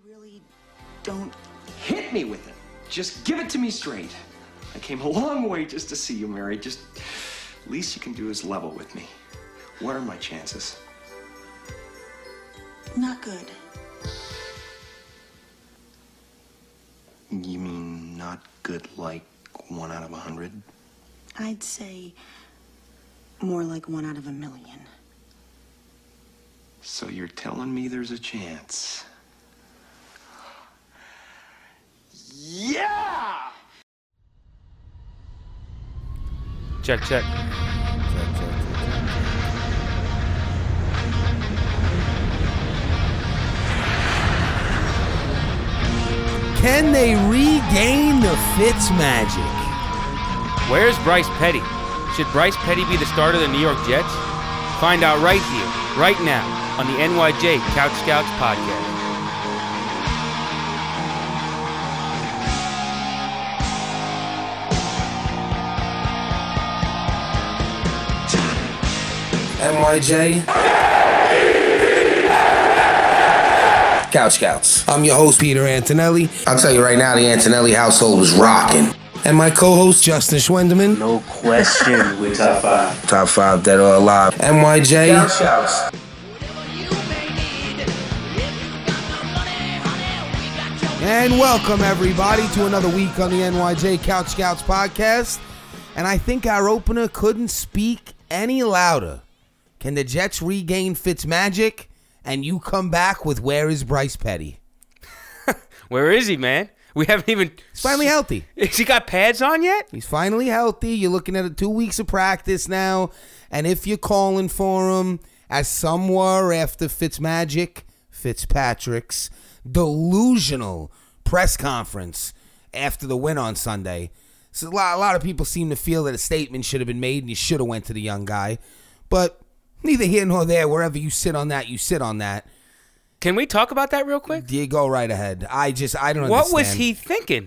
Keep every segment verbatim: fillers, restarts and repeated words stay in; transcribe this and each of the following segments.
really don't hit me with it. Just give it to me straight. I came a long way just to see you, Mary. Just, least you can do is level with me. What are my chances? Not good. You mean not good like one out of a hundred? I'd say more like one out of a million. So you're telling me there's a chance? Yeah! Check, check. Can they regain the Fitz magic? Where's Bryce Petty? Should Bryce Petty be the starter of the New York Jets? Find out right here, right now, on the N Y J Couch Scouts podcast. N Y J Couch Scouts. I'm your host, Peter Antonelli. I'll tell you right now, the Antonelli household was rocking. And my co-host, Justin Schwendeman. No question, we're top five. Top five dead or alive. N Y J Couch Scouts. And welcome, everybody, to another week on the N Y J Couch Scouts podcast. And I think our opener couldn't speak any louder. Can the Jets regain Fitzmagic? And you come back with, where is Bryce Petty? Where is he, man? We haven't even... He's finally healthy. Has he got pads on yet? He's finally healthy. You're looking at a two weeks of practice now. And if you're calling for him, as some were after Fitzmagic, Fitzpatrick's delusional press conference after the win on Sunday. So a lot, a lot of people seem to feel that a statement should have been made and you should have went to the young guy. But neither here nor there. Wherever you sit on that, you sit on that. Can we talk about that real quick? You go right ahead. I just, I don't what understand. What was he thinking?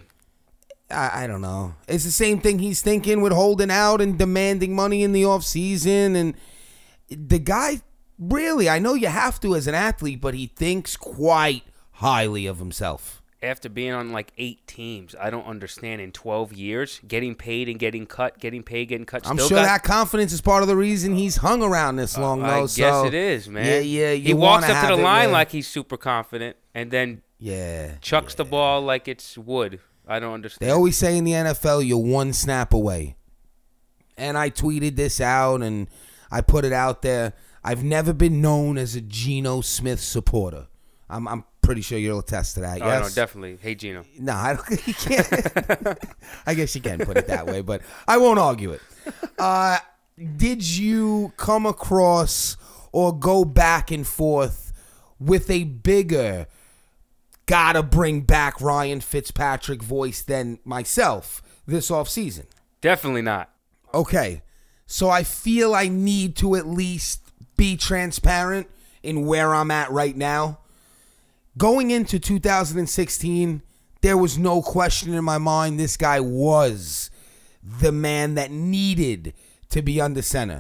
I, I don't know. It's the same thing he's thinking with holding out and demanding money in the offseason. And the guy, really, I know you have to as an athlete, but he thinks quite highly of himself. After being on like eight teams, I don't understand in twelve years, getting paid and getting cut, getting paid, getting cut. I'm still sure got, that confidence is part of the reason he's hung around this long, uh, though. I guess so, it is, man. Yeah, yeah. You he walks up to the it, line yeah. like he's super confident and then yeah, chucks yeah. the ball like it's wood. I don't understand. They always say in the N F L, you're one snap away. And I tweeted this out and I put it out there. I've never been known as a Geno Smith supporter. I'm, I'm pretty sure you'll attest to that. Oh, yes? no, definitely. Hey, Geno. No, I don't. You can't. I guess you can put it that way, but I won't argue it. Uh, did you come across or go back and forth with a bigger gotta bring back Ryan Fitzpatrick voice than myself this offseason? Definitely not. Okay, so I feel I need to at least be transparent in where I'm at right now. Going into two thousand sixteen, there was no question in my mind this guy was the man that needed to be under center.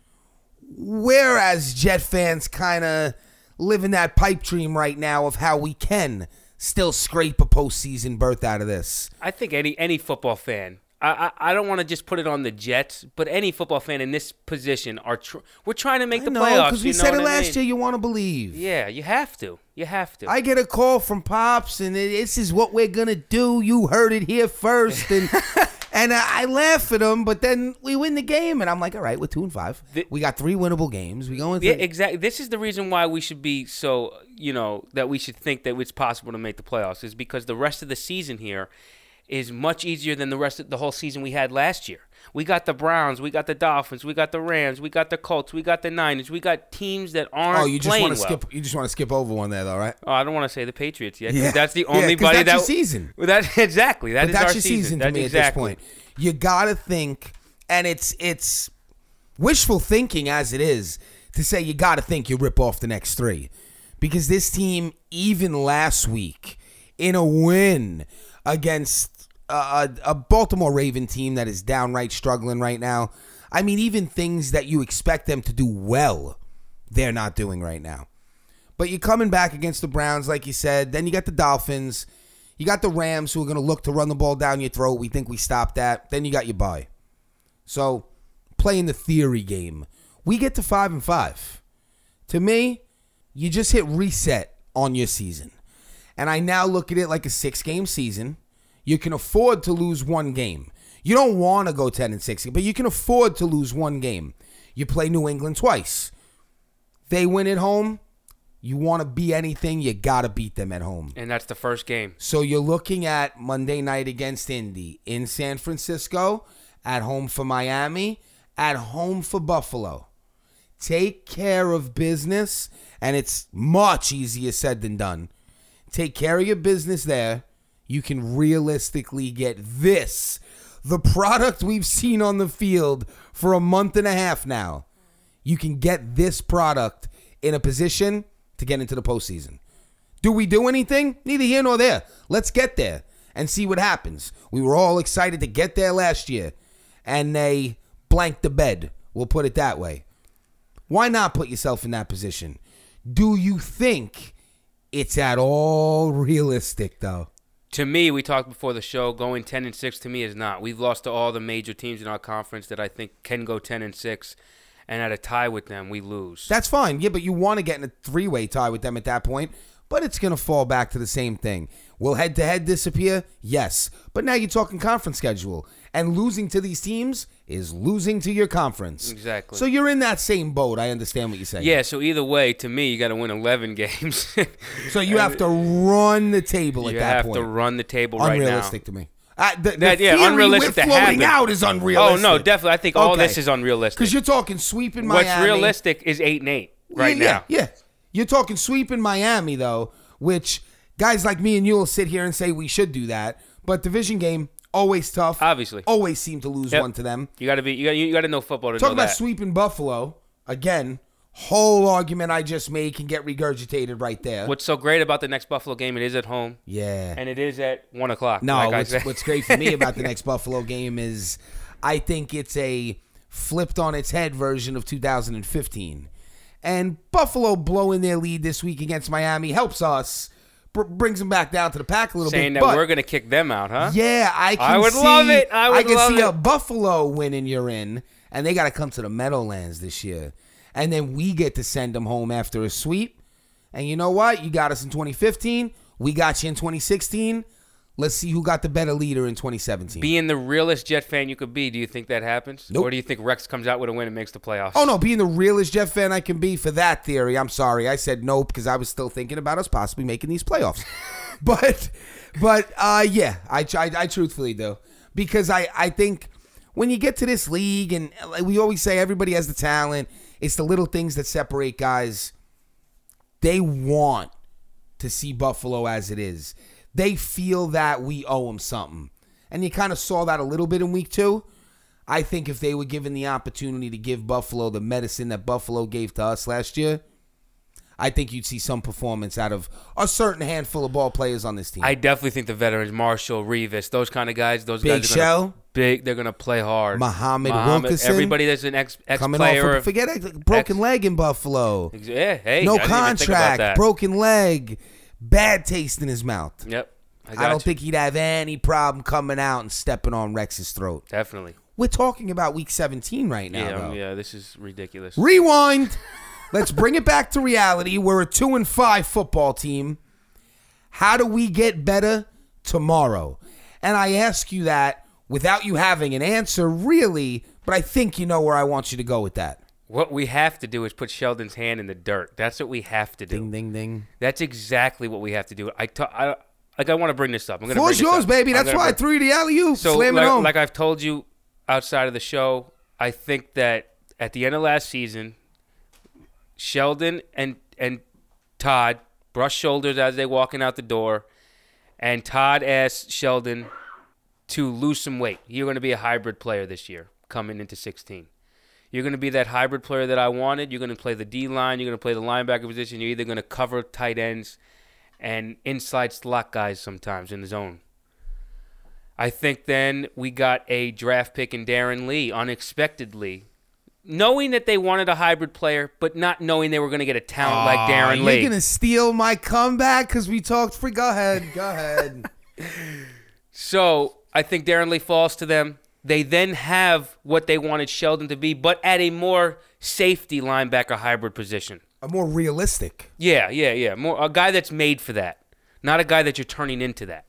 Whereas Jet fans kind of live in that pipe dream right now of how we can still scrape a postseason berth out of this. I think any any football fan, I I, I don't want to just put it on the Jets, but any football fan in this position are tr- we're trying to make I the know, playoffs. because we you know said it what I last mean? year. You want to believe? Yeah, you have to. You have to. I get a call from Pops, and this is what we're gonna do. You heard it here first, and and I laugh at him. But then we win the game, and I'm like, all right, we're two and five. The, we got three winnable games. We go into yeah, exactly. This is the reason why we should be so, you know, that we should think that it's possible to make the playoffs, is because the rest of the season here is much easier than the rest of the whole season we had last year. We got the Browns, we got the Dolphins, we got the Rams, we got the Colts, we got the Niners, we got teams that aren't oh, you just playing want to well. skip? You just want to skip over one there, though, right? Oh, I don't want to say the Patriots yet. Yeah, That's the yeah, only 'cause body that's that your season. That exactly. That but is that's our your season. season to that's me exactly. at this point. You gotta think, and it's it's wishful thinking as it is to say you gotta think you rip off the next three, because this team, even last week in a win against a, a Baltimore Raven team that is downright struggling right now. I mean, even things that you expect them to do well, they're not doing right now. But you're coming back against the Browns, like you said. Then you got the Dolphins. You got the Rams, who are going to look to run the ball down your throat. We think we stopped that. Then you got your bye. So, playing the theory game. We get to five and five. To me, you just hit reset on your season. And I now look at it like a six-game season. You can afford to lose one game. You don't want to go ten and six, but you can afford to lose one game. You play New England twice. They win at home. You want to be anything, you got to beat them at home. And that's the first game. So you're looking at Monday night against Indy, in San Francisco, at home for Miami, at home for Buffalo. Take care of business, and it's much easier said than done. Take care of your business there. You can realistically get this, the product we've seen on the field for a month and a half now. You can get this product in a position to get into the postseason. Do we do anything? Neither here nor there. Let's get there and see what happens. We were all excited to get there last year, and they blanked the bed. We'll put it that way. Why not put yourself in that position? Do you think it's at all realistic, though? To me, we talked before the show, going ten and six to me is not. We've lost to all the major teams in our conference that I think can go ten and six, and at a tie with them, we lose. That's fine. Yeah, but you want to get in a three-way tie with them at that point, but it's going to fall back to the same thing. Will head-to-head disappear? Yes. But now you're talking conference schedule, and losing to these teams is losing to your conference. Exactly. So you're in that same boat. I understand what you're saying. Yeah, so either way, to me, you got to win eleven games. So you have to run the table at you that have point. to run the table right now. Unrealistic to me. Uh, the the That- yeah, theory unrealistic we're to floating happen. out is unrealistic. Oh, no, definitely. I think all Okay. this is unrealistic. Because you're talking sweeping What's Miami. realistic is eight and eight right yeah, now. Yeah, yeah. You're talking sweeping Miami, though, which guys like me and you will sit here and say we should do that. But division game, always tough. Obviously. Always seem to lose Yep. one to them. You got to be. You got. You got to know football to Talk know about that. sweeping Buffalo. Again, whole argument I just made can get regurgitated right there. What's so great about the next Buffalo game? It is at home, Yeah. and it is at one o'clock. No, like I what's, said. what's great for me about the next Buffalo game is I think it's a flipped on its head version of two thousand fifteen. And Buffalo blowing their lead this week against Miami helps us, br- brings them back down to the pack a little saying bit. that but we're gonna kick them out, huh? yeah, I can I would see, love it. I would can love see it. a Buffalo winning you're in, and they got to come to the Meadowlands this year. And then we get to send them home after a sweep. And you know what? You got us in twenty fifteen. We got you in twenty sixteen. Let's see who got the better leader in twenty seventeen. Being the realest Jet fan you could be, do you think that happens? Nope. Or do you think Rex comes out with a win and makes the playoffs? Oh, no, being the realest Jeff fan I can be for that theory, I'm sorry. I said nope because I was still thinking about us possibly making these playoffs. but, but uh, yeah, I, I, I truthfully do. Because I, I think when you get to this league, and like we always say everybody has the talent, it's the little things that separate guys. They want to see Buffalo as it is. They feel that we owe them something. And you kind of saw that a little bit in week two. I think if they were given the opportunity to give Buffalo the medicine that Buffalo gave to us last year, I think you'd see some performance out of a certain handful of ball players on this team. I definitely think the veterans, Marshall, Revis, those kind of guys, those Big guys are gonna, Shell. big. They're gonna play hard. Muhammad Wilkerson. everybody that's an ex ex Coming player. off, of, forget it, broken ex- leg in Buffalo. yeah, hey, No I didn't even think about contract, that. broken leg, bad taste in his mouth. Yep, I, I, got don't you. think he'd have any problem coming out and stepping on Rex's throat. Definitely. We're talking about week seventeen right now, Yeah, though. um, yeah. This is ridiculous. Rewind. Let's bring it back to reality. We're a two and five football team. How do we get better tomorrow? And I ask you that without you having an answer, really, but I think you know where I want you to go with that. What we have to do is put Sheldon's hand in the dirt. That's what we have to do. Ding, ding, ding. That's exactly what we have to do. I, ta- I like. I want to bring this up. I'm gonna. Floor's bring this yours, up. baby. I'm That's gonna why I bring- threw you the alley-oop. So, Slam it like, home. like I've told you outside of the show, I think that at the end of last season, Sheldon and and Todd brushed shoulders as they walking out the door, and Todd asked Sheldon to lose some weight. You're going to be a hybrid player this year, coming into sixteen. You're going to be that hybrid player that I wanted. You're going to play the D line. You're going to play the linebacker position. You're either going to cover tight ends and inside slot guys sometimes in the zone. I think then we got a draft pick in Darren Lee unexpectedly knowing that they wanted a hybrid player, but not knowing they were going to get a talent like Darren You're Lee. going to steal my comeback because we talked free. Go ahead. Go ahead. So I think Darren Lee falls to them. They then have what they wanted Sheldon to be, but at a more safety linebacker hybrid position. A more realistic. Yeah, yeah, yeah. More a guy that's made for that, not a guy that you're turning into that.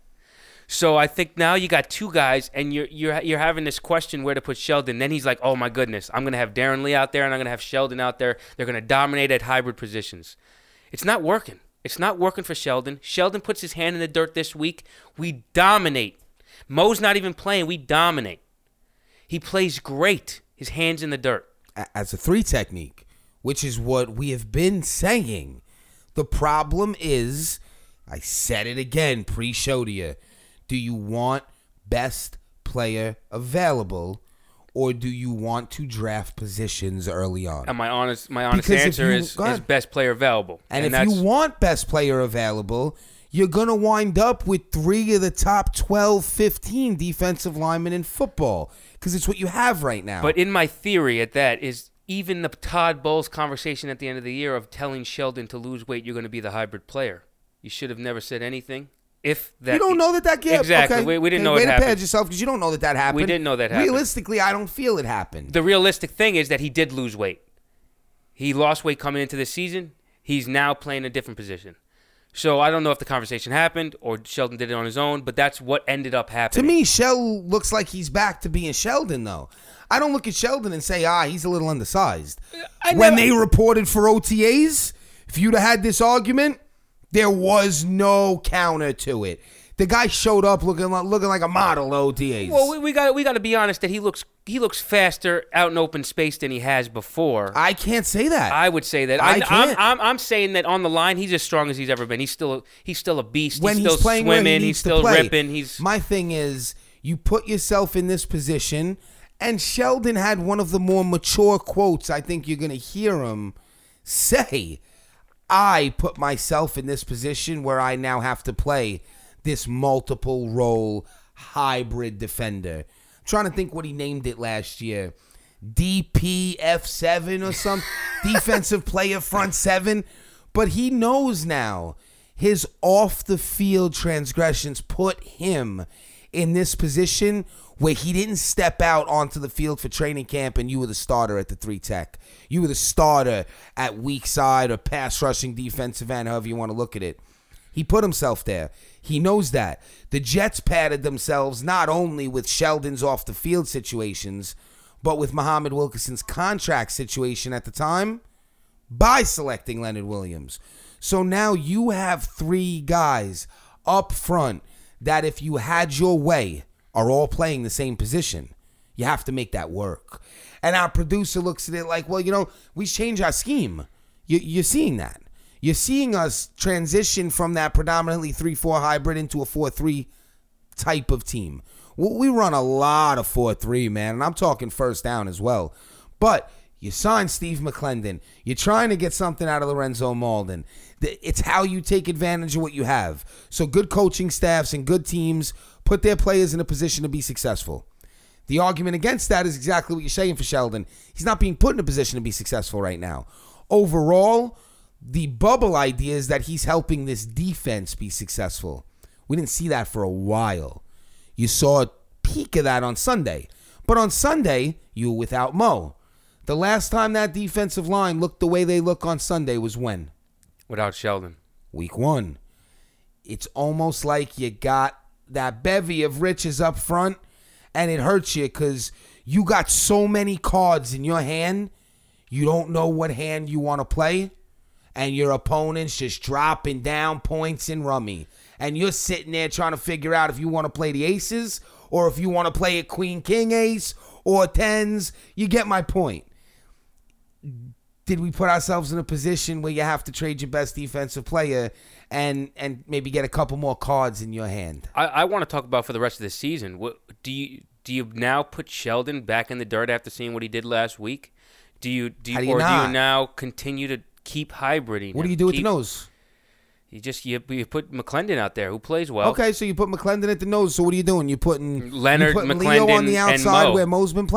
So I think now you got two guys, and you're you're you're having this question where to put Sheldon. Then he's like, oh my goodness, I'm gonna have Darren Lee out there, and I'm gonna have Sheldon out there. They're gonna dominate at hybrid positions. It's not working. It's not working for Sheldon. Sheldon puts his hand in the dirt this week. We dominate. Mo's not even playing. We dominate. He plays great. His hands in the dirt. As a three technique, which is what we have been saying. The problem is, I said it again pre-show to you. Do you want best player available, or do you want to draft positions early on? And my honest, my honest Because if answer you- is, go ahead. is best player available. And, if that's, you want best player available, you're going to wind up with three of the top twelve, fifteen defensive linemen in football, because it's what you have right now. But in my theory at that is even the Todd Bowles conversation at the end of the year of telling Sheldon to lose weight, you're going to be the hybrid player. You should have never said anything. If that, you don't know that that yeah, exactly. Okay. We, we didn't okay, know way it to happened. pad yourself because you don't know that that happened. We didn't know that happened. Realistically, I don't feel it happened. The realistic thing is that he did lose weight. He lost weight coming into the season. He's now playing a different position. So I don't know if the conversation happened or Sheldon did it on his own, but that's what ended up To happening. me, Shell looks like he's back to being Sheldon, though. I don't look at Sheldon and say, ah, he's a little undersized. I When never- they reported for O T As, if you'd have had this argument, there was no counter to it. The guy showed up looking like, looking like a model O T As. Well, we, we got we got to be honest that he looks he looks faster out in open space than he has before. I can't say that. I would say that. I I'm, can't. I'm, I'm, I'm saying that on the line, he's as strong as he's ever been. He's still he's still a beast. when he's still he's playing where swimming. he he's needs to still play. ripping. He's My thing is, you put yourself in this position, and Sheldon had one of the more mature quotes I think you're going to hear him say. I put myself in this position where I now have to play this multiple role hybrid defender. I'm trying to think what he named it last year. D P F seven or some defensive player front seven. But he knows now his off the field transgressions put him in this position where he didn't step out onto the field for training camp and you were the starter at the three tech. You were the starter at weak side or pass rushing defensive end, however you want to look at it. He put himself there. He knows that. The Jets padded themselves not only with Sheldon's off the field situations, but with Muhammad Wilkerson's contract situation at the time by selecting Leonard Williams. So now you have three guys up front that if you had your way are all playing the same position. You have to make that work. And our producer looks at it like, well, you know, we changed our scheme. You, you're seeing that. You're seeing us transition from that predominantly three four hybrid into a four three type of team. We run a lot of four three, man, and I'm talking first down as well. But you signed Steve McClendon. You're trying to get something out of Lorenzo Malden. It's how you take advantage of what you have. So good coaching staffs and good teams put their players in a position to be successful. The argument against that is exactly what you're saying for Sheldon. He's not being put in a position to be successful right now. Overall, the bubble idea is that he's helping this defense be successful. We didn't see that for a while. You saw a peak of that on Sunday. But on Sunday, you were without Mo. The last time that defensive line looked the way they look on Sunday was when? without Sheldon. Week one. It's almost like you got that bevy of riches up front, and it hurts you because you got so many cards in your hand, you don't know what hand you want to play, and your opponent's just dropping down points in rummy. And you're sitting there trying to figure out if you want to play the aces or if you want to play a queen, king, ace, or tens. You get my point. Did we put ourselves in a position where you have to trade your best defensive player and and maybe get a couple more cards in your hand? I, I want to talk about for the rest of the season. What do you do? You now put Sheldon back in the dirt after seeing what he did last week? Do you do, you, How do you or not? do you now continue to keep hybriding? What do him? you do with Keep- the nose? You just you, you put McClendon out there who plays well. Okay, so you put McClendon at the nose. So what are you doing? You putting Leonard, you putting Leo McClendon, on the and outside Mo. where Mo's been playing?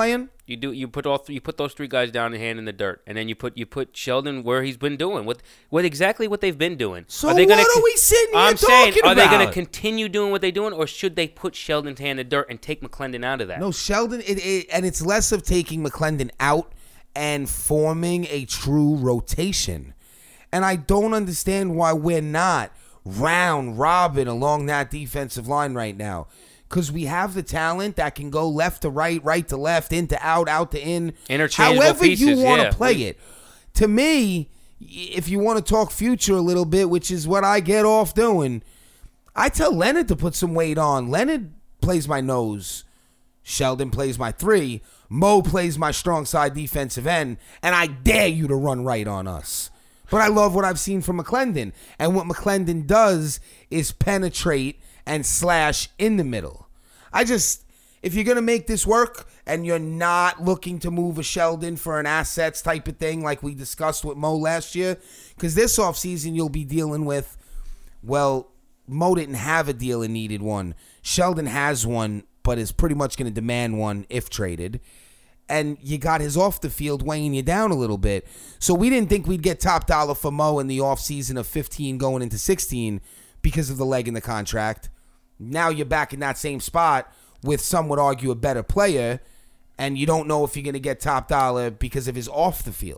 You do. You put all. Th- you put those three guys down and hand in the dirt, and then you put you put Sheldon where he's been doing what what exactly what they've been doing. So are they what gonna, are we sitting here I'm talking saying, are they going about? to continue doing what they're doing, or should they put Sheldon's hand in the dirt and take McClendon out of that? No, Sheldon, it, it, and it's less of taking McClendon out and forming a true rotation. And I don't understand why we're not round robin along that defensive line right now. Because we have the talent that can go left to right, right to left, in to out, out to in. Interchangeable However pieces, you want to yeah. play it. To me, if you want to talk future a little bit, which is what I get off doing, I tell Leonard to put some weight on. Leonard plays my nose. Sheldon plays my three. Mo plays my strong side defensive end. And I dare you to run right on us. But I love what I've seen from McClendon. And what McClendon does is penetrate and slash in the middle. I just, if you're going to make this work and you're not looking to move a Sheldon for an assets type of thing like we discussed with Mo last year, because this offseason you'll be dealing with, well, Mo didn't have a deal and needed one. Sheldon has one, but is pretty much going to demand one if traded. And you got his off the field weighing you down a little bit. So we didn't think we'd get top dollar for Mo in the offseason of fifteen going into sixteen because of the leg in the contract. Now you're back in that same spot with some would argue a better player, and you don't know if you're going to get top dollar because of his off the field.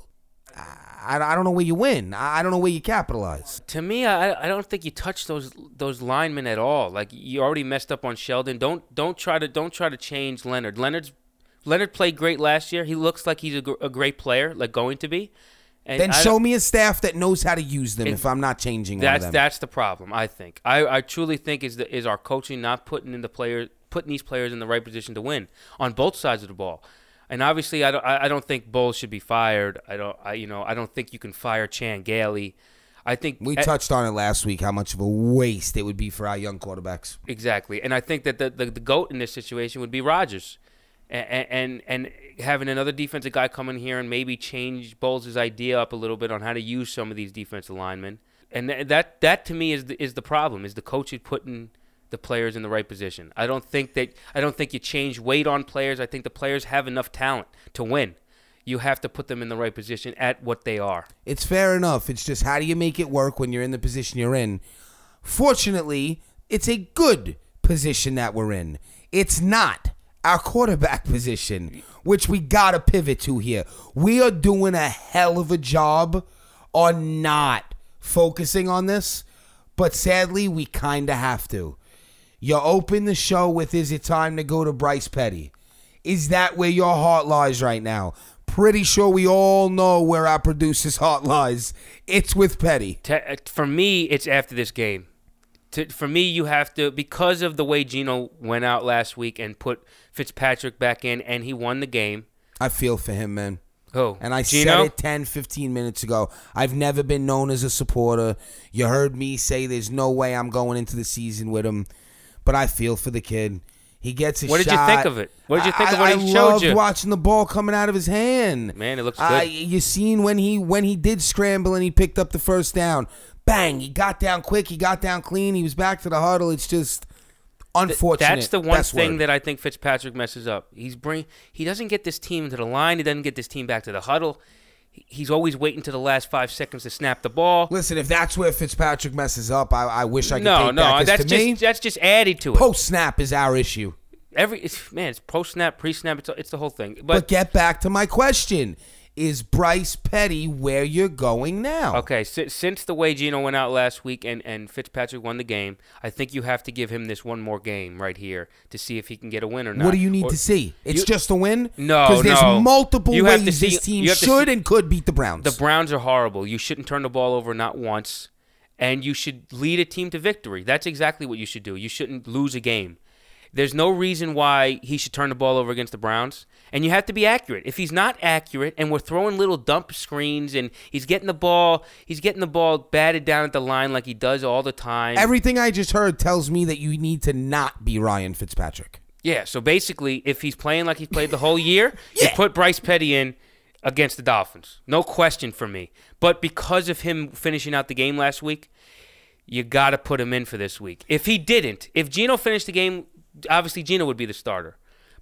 I, I don't know where you win. I don't know where you capitalize. To me, I I don't think you touch those those linemen at all. Like you already messed up on Sheldon. Don't don't try to don't try to change Leonard. Leonard's Leonard played great last year. He looks like he's a, a great player, like going to be. And then I show me a staff that knows how to use them it, if I'm not changing that's, one of them. That's the problem, I think. I, I truly think is the, is our coaching not putting in the players putting these players in the right position to win on both sides of the ball. And obviously, I don't I don't think Bowles should be fired. I don't I you know I don't think you can fire Chan Gailey. I think we at, touched on it last week how much of a waste it would be for our young quarterbacks. Exactly, and I think that the the, the GOAT in this situation would be Rodgers. And, and and having another defensive guy come in here and maybe change Bowles' idea up a little bit on how to use some of these defensive linemen, and th- that that to me is the, is the problem, is the coach is putting the players in the right position. I don't think that I don't think you change weight on players. I think the players have enough talent to win. You have to put them in the right position at what they are. It's fair enough. It's just how do you make it work when you're in the position you're in? Fortunately, it's a good position that we're in. It's not our quarterback position, which we got to pivot to here. We are doing a hell of a job on not focusing on this, but sadly, we kind of have to. You open the show with, is it time to go to Bryce Petty? Is that where your heart lies right now? Pretty sure we all know where our producer's heart lies. It's with Petty. For me, it's after this game. To, for me, you have to, because of the way Geno went out last week and put Fitzpatrick back in, and he won the game. I feel for him, man. Who? And I Geno? said it ten, fifteen minutes ago. I've never been known as a supporter. You heard me say there's no way I'm going into the season with him. But I feel for the kid. He gets a shot. What did you think of it? What did you think I, of what I he showed loved you? watching the ball coming out of his hand. Man, it looks good. Uh, you seen when he when he did scramble and he picked up the first down. Bang, he got down quick, he got down clean, he was back to the huddle. It's just unfortunate. That's the one Best thing word. that I think Fitzpatrick messes up. He's bring he doesn't get this team to the line. He doesn't get this team back to the huddle. He's always waiting to the last five seconds to snap the ball. Listen, if that's where Fitzpatrick messes up, I, I wish I could no, take no, that. 'Cause that's to just me, that's just added to it. post snap is our issue. Every it's, man, it's post snap, pre snap. It's it's the whole thing. But, But get back to my question: is Bryce Petty where you're going now? okay, si- since the way Geno went out last week and, and Fitzpatrick won the game, I think you have to give him this one more game right here to see if he can get a win or not. What do you need Or- to see? It's you- just a win? No, Because there's no. multiple You have to ways see- this team you have to should see- and could beat the Browns. The Browns are horrible. You shouldn't turn the ball over not once, and you should lead a team to victory. That's exactly what you should do. You shouldn't lose a game. There's no reason why he should turn the ball over against the Browns, and you have to be accurate. If he's not accurate and we're throwing little dump screens and he's getting the ball, he's getting the ball batted down at the line like he does all the time. Everything I just heard tells me that you need to not be Ryan Fitzpatrick. Yeah, so basically, if he's playing like he's played the whole year, Yeah. you put Bryce Petty in against the Dolphins. No question for me. But because of him finishing out the game last week, you got to put him in for this week. If he didn't, if Geno finished the game, obviously Geno would be the starter.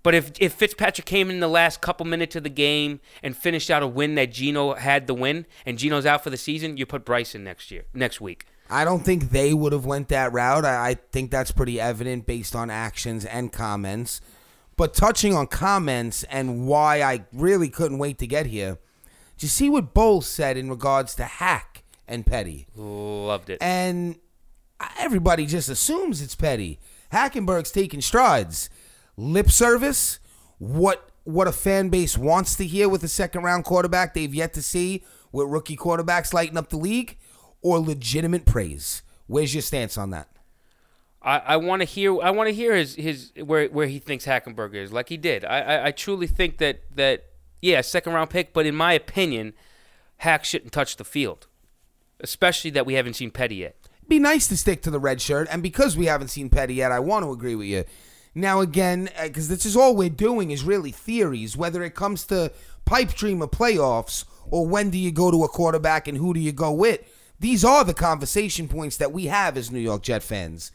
But if if Fitzpatrick came in the last couple minutes of the game and finished out a win that Geno had the win, and Geno's out for the season, you put Bryce in next year, next week. I don't think they would have went that route. I, I think that's pretty evident based on actions and comments. But touching on comments and why I really couldn't wait to get here, did you see what Bowles said in regards to Hack and Petty? Loved it. And everybody just assumes it's Petty. Hackenberg's taking strides. Lip service, what what a fan base wants to hear with a second-round quarterback they've yet to see with rookie quarterbacks lighting up the league, or legitimate praise. Where's your stance on that? I, I want to hear. I want to hear his his where where he thinks Hackenberg is, like he did. I, I I truly think that that yeah, second round pick. But in my opinion, Hack shouldn't touch the field, especially that we haven't seen Petty yet. It'd be nice to stick to the red shirt, and because we haven't seen Petty yet, I want to agree with you. Now again, because this is all we're doing is really theories. Whether it comes to pipe dream of playoffs or when do you go to a quarterback and who do you go with, these are the conversation points that we have as New York Jet fans.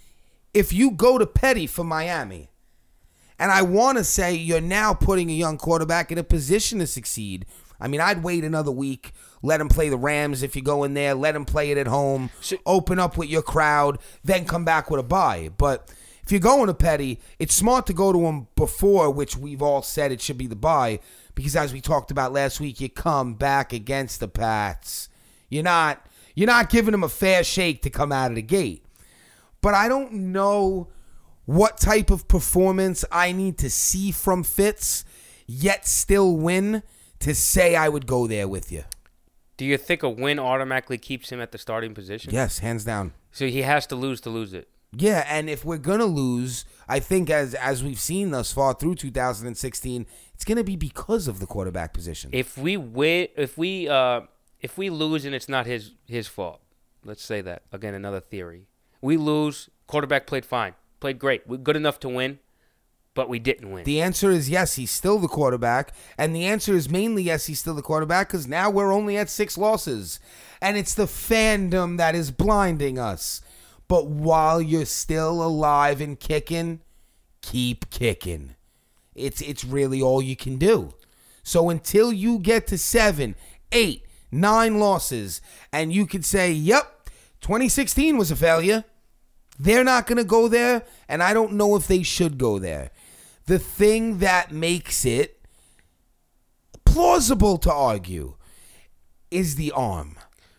If you go to Petty for Miami, and I want to say you're now putting a young quarterback in a position to succeed. I mean, I'd wait another week, let him play the Rams if you go in there, let him play it at home, so, open up with your crowd, then come back with a bye. But if you're going to Petty, it's smart to go to him before, which we've all said it should be the bye, because as we talked about last week, you come back against the Pats. You're not, you're not giving him a fair shake to come out of the gate. But I don't know what type of performance I need to see from Fitz, yet still win, to say I would go there with you. Do you think a win automatically keeps him at the starting position? Yes, hands down. So he has to lose to lose it. Yeah, and if we're going to lose, I think as as we've seen thus far through two thousand sixteen, it's going to be because of the quarterback position. If we win, if we uh, if we lose and it's not his his fault, let's say that. Again, another theory. We lose, quarterback played fine, played great. We're good enough to win, but we didn't win. The answer is yes, he's still the quarterback, and the answer is mainly yes, he's still the quarterback because now we're only at six losses, and it's the fandom that is blinding us. But while you're still alive and kicking, keep kicking. It's it's really all you can do. So until you get to seven, eight, nine losses, and you could say, yep, twenty sixteen was a failure, they're not going to go there, and I don't know if they should go there. The thing that makes it plausible to argue is the arm.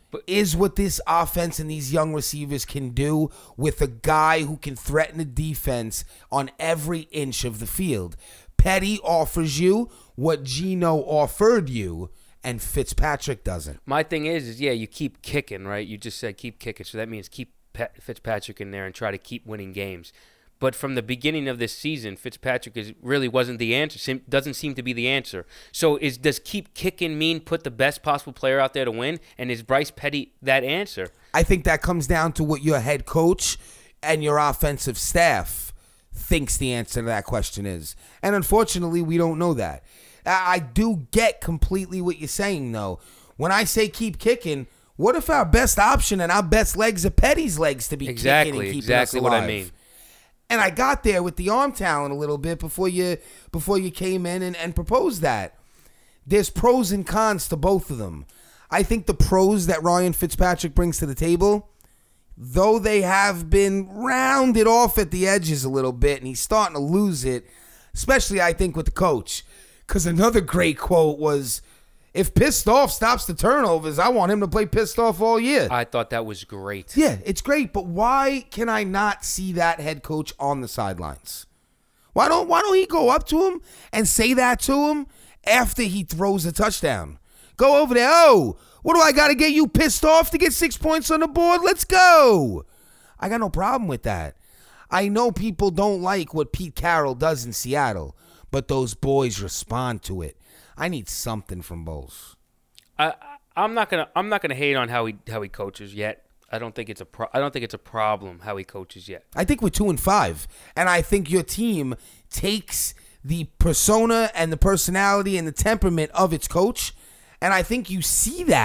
Is what this offense and these young receivers can do with a guy who can threaten the defense on every inch of the field. Petty offers you what Geno offered you, and Fitzpatrick doesn't. My thing is, is yeah, you keep kicking, right? You just said keep kicking, so that means keep Pat- Fitzpatrick in there and try to keep winning games. But from the beginning of this season, Fitzpatrick is really wasn't the answer. Sim- doesn't seem to be the answer. So is does keep kicking mean put the best possible player out there to win? And is Bryce Petty that answer? I think that comes down to what your head coach and your offensive staff thinks the answer to that question is. And unfortunately, we don't know that. I, I do get completely what you're saying, though. When I say keep kicking, what if our best option and our best legs are Petty's legs to be exactly, kicking and keeping exactly us alive? What I mean. And I got there with the arm talent a little bit before you before you came in and, and proposed that. There's pros and cons to both of them. I think the pros that Ryan Fitzpatrick brings to the table, though they have been rounded off at the edges a little bit, and he's starting to lose it, especially I think with the coach. Because another great quote was, if pissed off stops the turnovers, I want him to play pissed off all year. I thought that was great. Yeah, it's great, but why can I not see that head coach on the sidelines? Why don't why don't he go up to him and say that to him after he throws a touchdown? Go over there. Oh, what do I got to get you pissed off to get six points on the board? Let's go. I got no problem with that. I know people don't like what Pete Carroll does in Seattle, but those boys respond to it. I need something from Bowles. I I'm not gonna I'm not gonna hate on how he how he coaches yet. I don't think it's a pro- I don't think it's a problem how he coaches yet. I think we're two and five, and I think your team takes the persona and the personality and the temperament of its coach, and I think you see that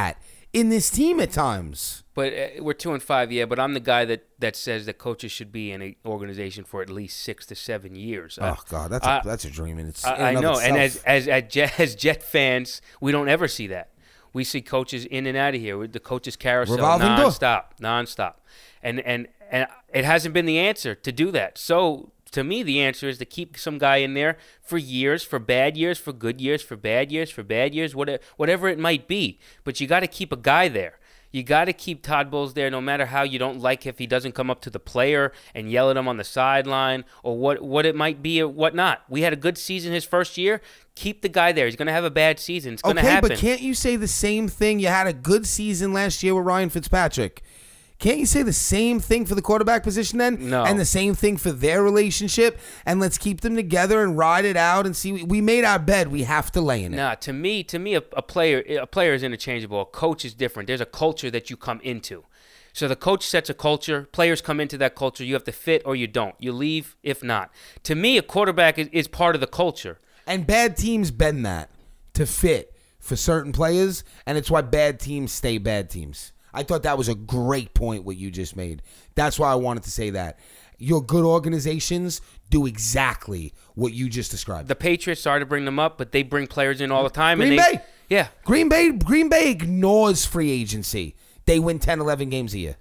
in this team at times. But uh, we're two and five, yeah. But I'm the guy that, that says that coaches should be in an organization for at least six to seven years. Oh God, that's I, a, that's a dream in its. I, in I and of know, itself. and as as as Jet, as Jet fans, we don't ever see that. We see coaches in and out of here with the coaches carousel Revolving door. nonstop, nonstop, and and and it hasn't been the answer to do that. So to me, the answer is to keep some guy in there for years, for bad years, for good years, for bad years, for bad years, whatever whatever it might be. But you got to keep a guy there. You got to keep Todd Bowles there, no matter how you don't like if he doesn't come up to the player and yell at him on the sideline or what, what it might be or whatnot. We had a good season his first year. Keep the guy there. He's going to have a bad season. It's going to okay, happen. but can't you say the same thing? You had a good season last year with Ryan Fitzpatrick. Can't you say the same thing for the quarterback position then? No. And the same thing for their relationship? And let's keep them together and ride it out and see. We made our bed. We have to lay in it. Nah, to me, to me, a, a player, a player is interchangeable. A coach is different. There's a culture that you come into. So the coach sets a culture. Players come into that culture. You have to fit or you don't. You leave if not. To me, a quarterback is, is part of the culture. And bad teams bend that to fit for certain players, and it's why bad teams stay bad teams. I thought that was a great point what you just made. That's why I wanted to say that. Your good organizations do exactly what you just described. The Patriots, sorry to bring them up, but they bring players in all the time. Green and they, Bay. Yeah. Green Bay Green Bay ignores free agency. They win ten, eleven games a year.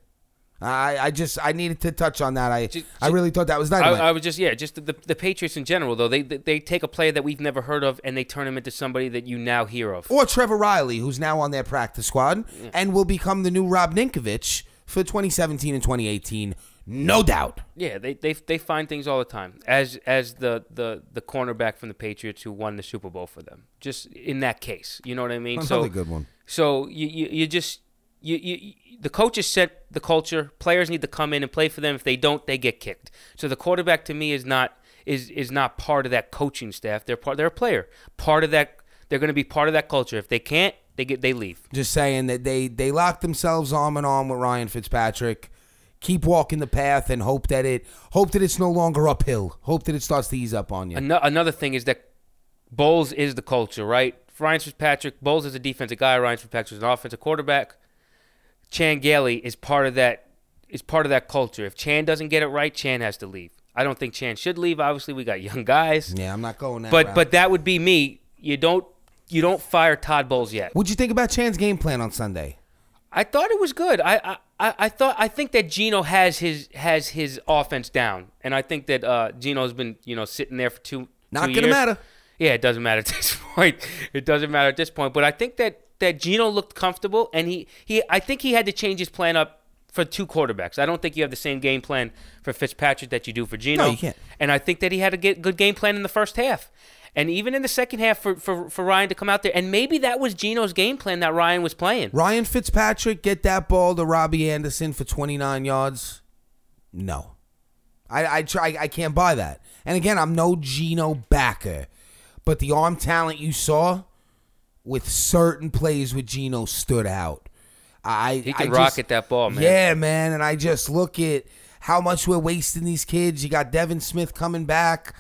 I, I just I needed to touch on that. I Just- I really thought that was I, dynamite. I was just, yeah, just the, the, the Patriots in general, though. They, they they take a player that we've never heard of and they turn him into somebody that you now hear of. Or Trevor Riley, who's now on their practice squad and will become the new Rob Ninkovich for twenty seventeen and twenty eighteen, no doubt. Yeah, they, they they find things all the time. As as the, the, the cornerback from the Patriots who won the Super Bowl for them. Just in that case. You know what I mean? Another so, good one. So you, you, you just... You, you, the coaches set the culture. Players need to come in and play for them. If they don't, they get kicked. So the quarterback to me is not is is not part of that coaching staff. They're part. They're a player. Part of that. They're going to be part of that culture. If they can't, they get they leave. Just saying that they they lock themselves arm in arm with Ryan Fitzpatrick. Keep walking the path and hope that it hope that it's no longer uphill. Hope that it starts to ease up on you. Ano- Another thing is that Bowles is the culture, right? Ryan Fitzpatrick. Bowles is a defensive guy. Ryan Fitzpatrick is an offensive quarterback. Chan Gailey is part of that is part of that culture. If Chan doesn't get it right, Chan has to leave. I don't think Chan should leave. Obviously, we got young guys. Yeah, I'm not going that But route. but that would be me. You don't you don't fire Todd Bowles yet. What'd you think about Chan's game plan on Sunday? I thought it was good. I I, I thought I think that Geno has his has his offense down, and I think that uh, Geno's been you know sitting there for two. Not two gonna years. matter. Yeah, it doesn't matter at this point. It doesn't matter at this point. But I think that. that Geno looked comfortable, and he, he I think he had to change his plan up for two quarterbacks. I don't think you have the same game plan for Fitzpatrick that you do for Geno. No, you can't. And I think that he had a get, good game plan in the first half. And even in the second half for, for, for Ryan to come out there, and maybe that was Geno's game plan that Ryan was playing. Ryan Fitzpatrick get that ball to Robbie Anderson for twenty-nine yards? No. I I try I can't buy that. And again, I'm no Geno backer, but the arm talent you saw with certain plays with Geno stood out. I He can I rocket just- that ball, man. Yeah, man, and I just look at how much we're wasting these kids. You got Devin Smith coming back.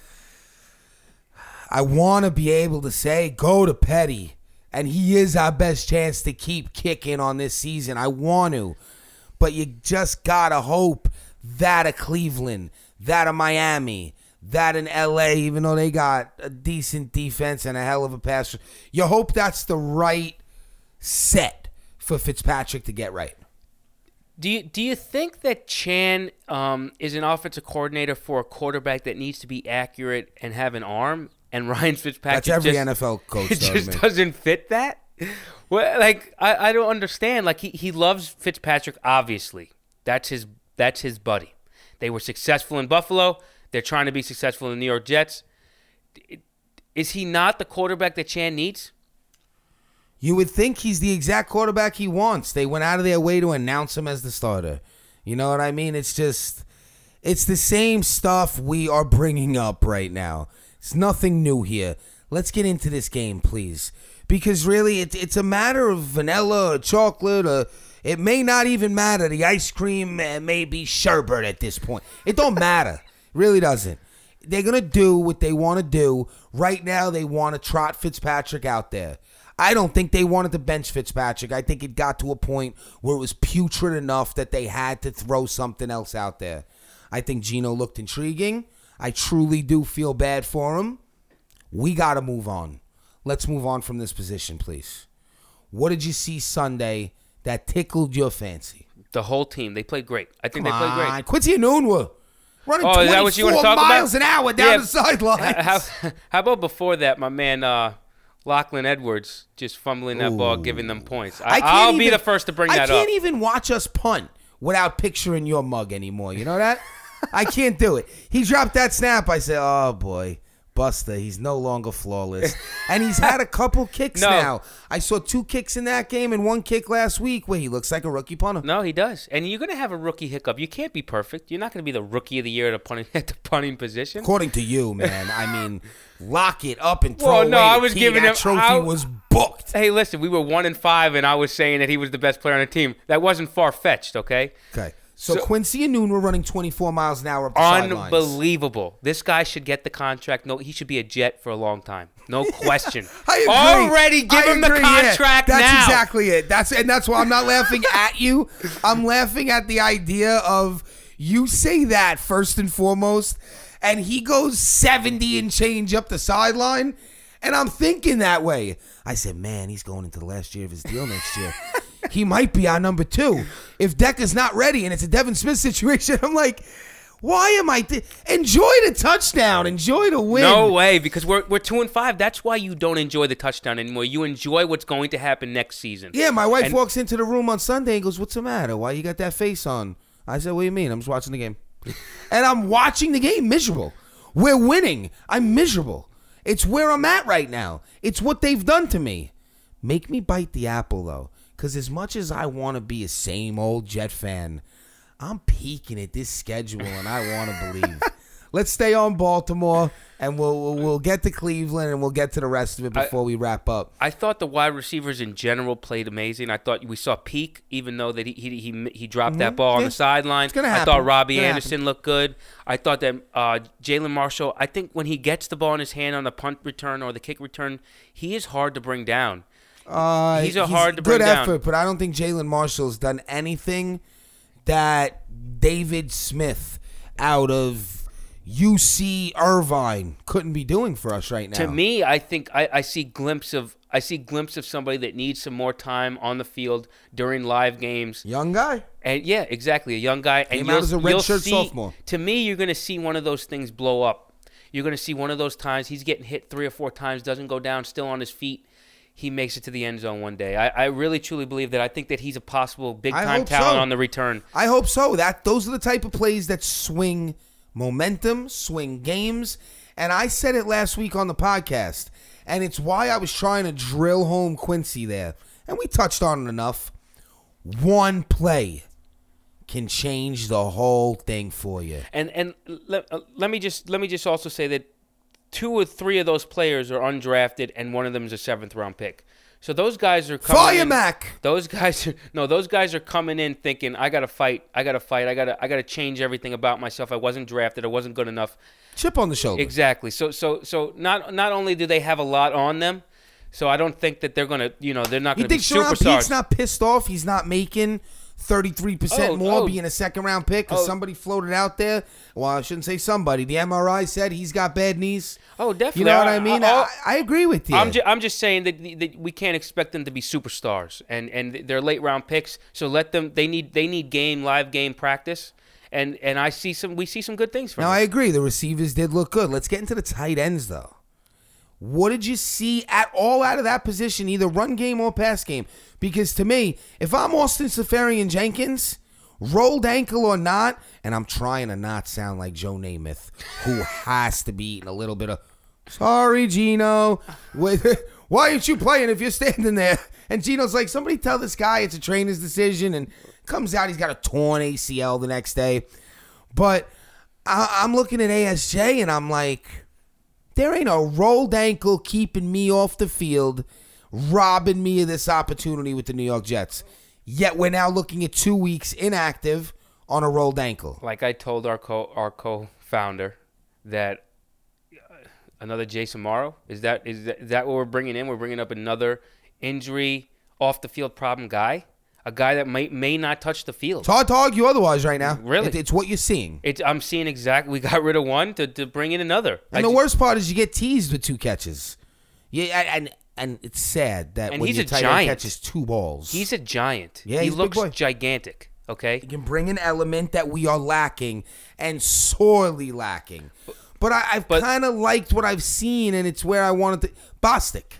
I want to be able to say, go to Petty, and he is our best chance to keep kicking on this season. I want to, but you just got to hope that of Cleveland, that of Miami, that in L A, even though they got a decent defense and a hell of a pass. You hope that's the right set for Fitzpatrick to get right. Do you do you think that Chan um, is an offensive coordinator for a quarterback that needs to be accurate and have an arm, and Ryan Fitzpatrick That's every just, N F L coach, it does, just man. doesn't fit that? Well, like I, I don't understand. Like he, he loves Fitzpatrick. Obviously, that's his that's his buddy. They were successful in Buffalo. They're trying to be successful in the New York Jets. Is he not the quarterback that Chan needs? You would think he's the exact quarterback he wants. They went out of their way to announce him as the starter. You know what I mean? It's just, it's the same stuff we are bringing up right now. It's nothing new here. Let's get into this game, please. Because really, it, it's a matter of vanilla or chocolate, or it may not even matter. The ice cream may be sherbet at this point. It don't matter. It really doesn't. They're going to do what they want to do. Right now, they want to trot Fitzpatrick out there. I don't think they wanted to bench Fitzpatrick. I think it got to a point where it was putrid enough that they had to throw something else out there. I think Geno looked intriguing. I truly do feel bad for him. We got to move on. Let's move on from this position, please. What did you see Sunday that tickled your fancy? The whole team. They played great. I think Come they played on. great. Quincy Enunwa running Oh, is that what you want to twenty-four talk miles about? an hour down Yeah. the sideline. How, how about before that, my man uh, Lachlan Edwards just fumbling that ball, giving them points. I, I can't I'll be even- the first to bring I that can't up. even watch us punt without picturing your mug anymore. You know that? I can't do it. He dropped that snap. I said, oh, boy. Buster, he's no longer flawless. And he's had a couple kicks No. now. I saw two kicks in that game and one kick last week where he looks like a rookie punter. No, he does. And you're going to have a rookie hiccup. You can't be perfect. You're not going to be the rookie of the year at, a punting, at the punting position. According to you, man. I mean, lock it up and throw Well, away no, the I was key. giving that him- trophy I- was booked. Hey, listen, we were one and five, and I was saying that he was the best player on the team. That wasn't far-fetched, okay? Okay. So, So- Quincy and Noon were running twenty-four miles an hour up the sidelines. Unbelievable. This guy should get the contract. No, he should be a Jet for a long time. No question. I agree. Already give I him agree, the yeah. contract That's now. exactly it. That's and that's why I'm not laughing at you. I'm laughing at the idea of you say that first and foremost, and he goes seventy and change up the sideline, and I'm thinking that way. I said, man, he's going into the last year of his deal next year. He might be our number two. If Decker's not ready and it's a Devin Smith situation, I'm like, why am I? Th- Enjoy the touchdown. Enjoy the win. No way, because we're we're two and five. That's why you don't enjoy the touchdown anymore. You enjoy what's going to happen next season. Yeah, my wife And- walks into the room on Sunday and goes, what's the matter? Why you got that face on? I said, what do you mean? I'm just watching the game. And I'm watching the game miserable. We're winning. I'm miserable. It's where I'm at right now. It's what they've done to me. Make me bite the apple, though. Because as much as I want to be a same old Jet fan, I'm peeking at this schedule, and I want to believe. Let's stay on Baltimore, and we'll, we'll we'll get to Cleveland, and we'll get to the rest of it before I, we wrap up. I thought the wide receivers in general played amazing. I thought we saw Peak, even though that he he he, he dropped that ball on Yeah. the sideline. It's gonna I happen. thought Robbie It's gonna Anderson looked good. I thought that uh, Jalen Marshall. I think when he gets the ball in his hand on the punt return or the kick return, he is hard to bring down. Uh, He's a hard to bring good down. effort, but I don't think Jalen Marshall's done anything that David Smith out of U C Irvine couldn't be doing for us right now. To me, I think I, I see glimpse of I see glimpse of somebody that needs some more time on the field during live games. young guy. And yeah, exactly, a young guy. And Came you'll, out as a you'll redshirt see, sophomore. To me, you're going to see one of those things blow up. You're going to see one of those times he's getting hit three or four times, doesn't go down, still on his feet. He makes it to the end zone one day. I, I really truly believe that. I think that he's a possible big I time hope talent so. on the return. I hope so. That those are the type of plays that swing momentum, swing games. And I said it last week on the podcast, and it's why I was trying to drill home Quincy there. And we touched on it enough. One play can change the whole thing for you. And and let, uh, let me just let me just also say that two or three of those players are undrafted, and one of them is a seventh round pick. So those guys are coming Fire in, Mac. Those guys are no, those guys are coming in thinking, I gotta fight, I gotta fight, I gotta I gotta change everything about myself. I wasn't drafted, I wasn't good enough. Chip on the shoulder. Exactly. So so so not not only do they have a lot on them, so I don't think that they're gonna you know they're not You gonna be think Sharon superstars. Pete's not pissed off? He's not making thirty-three percent Oh, more oh. being a second round pick because Oh. somebody floated out there. Well, I shouldn't say somebody. The M R I said he's got bad knees. Oh, definitely. You know what I- I mean? I- I, I agree with you. I'm, ju- I'm just saying that, that we can't expect them to be superstars, and, and they're late round picks. So let them. They need they need game live game practice, and and I see some. We see some good things from now, them. I agree. The receivers did look good. Let's get into the tight ends, though. What did you see at all out of that position, either run game or pass game? Because to me, if I'm Austin Safarian Jenkins, rolled ankle or not, and I'm trying to not sound like Joe Namath, who has to be eating a little bit of, sorry, Gino. Wait, why aren't you playing if you're standing there? And Gino's like, somebody tell this guy it's a trainer's decision, and comes out, he's got a torn A C L the next day. But I- I'm looking at A S J, and I'm like, there ain't a rolled ankle keeping me off the field, robbing me of this opportunity with the New York Jets. Yet we're now looking at two weeks inactive on a rolled ankle. Like I told our co our co-founder that uh, another Jason Morrow is that is that, is that what we're bringing in? We're bringing up another injury, off the field problem guy, a guy that may may not touch the field. It's hard to argue otherwise right now. Really? It, it's what you're seeing. It's, I'm seeing exactly. We got rid of one to, to bring in another. And I the ju- worst part is you get teased with two catches. Yeah, and and, and it's sad that And when he's your a tight end giant. catches two balls. He's a giant. Yeah, he he's a big looks boy. gigantic. Okay. He can bring an element that we are lacking and sorely lacking. But I, I've But- kind of liked what I've seen, and it's where I wanted to. Bostic.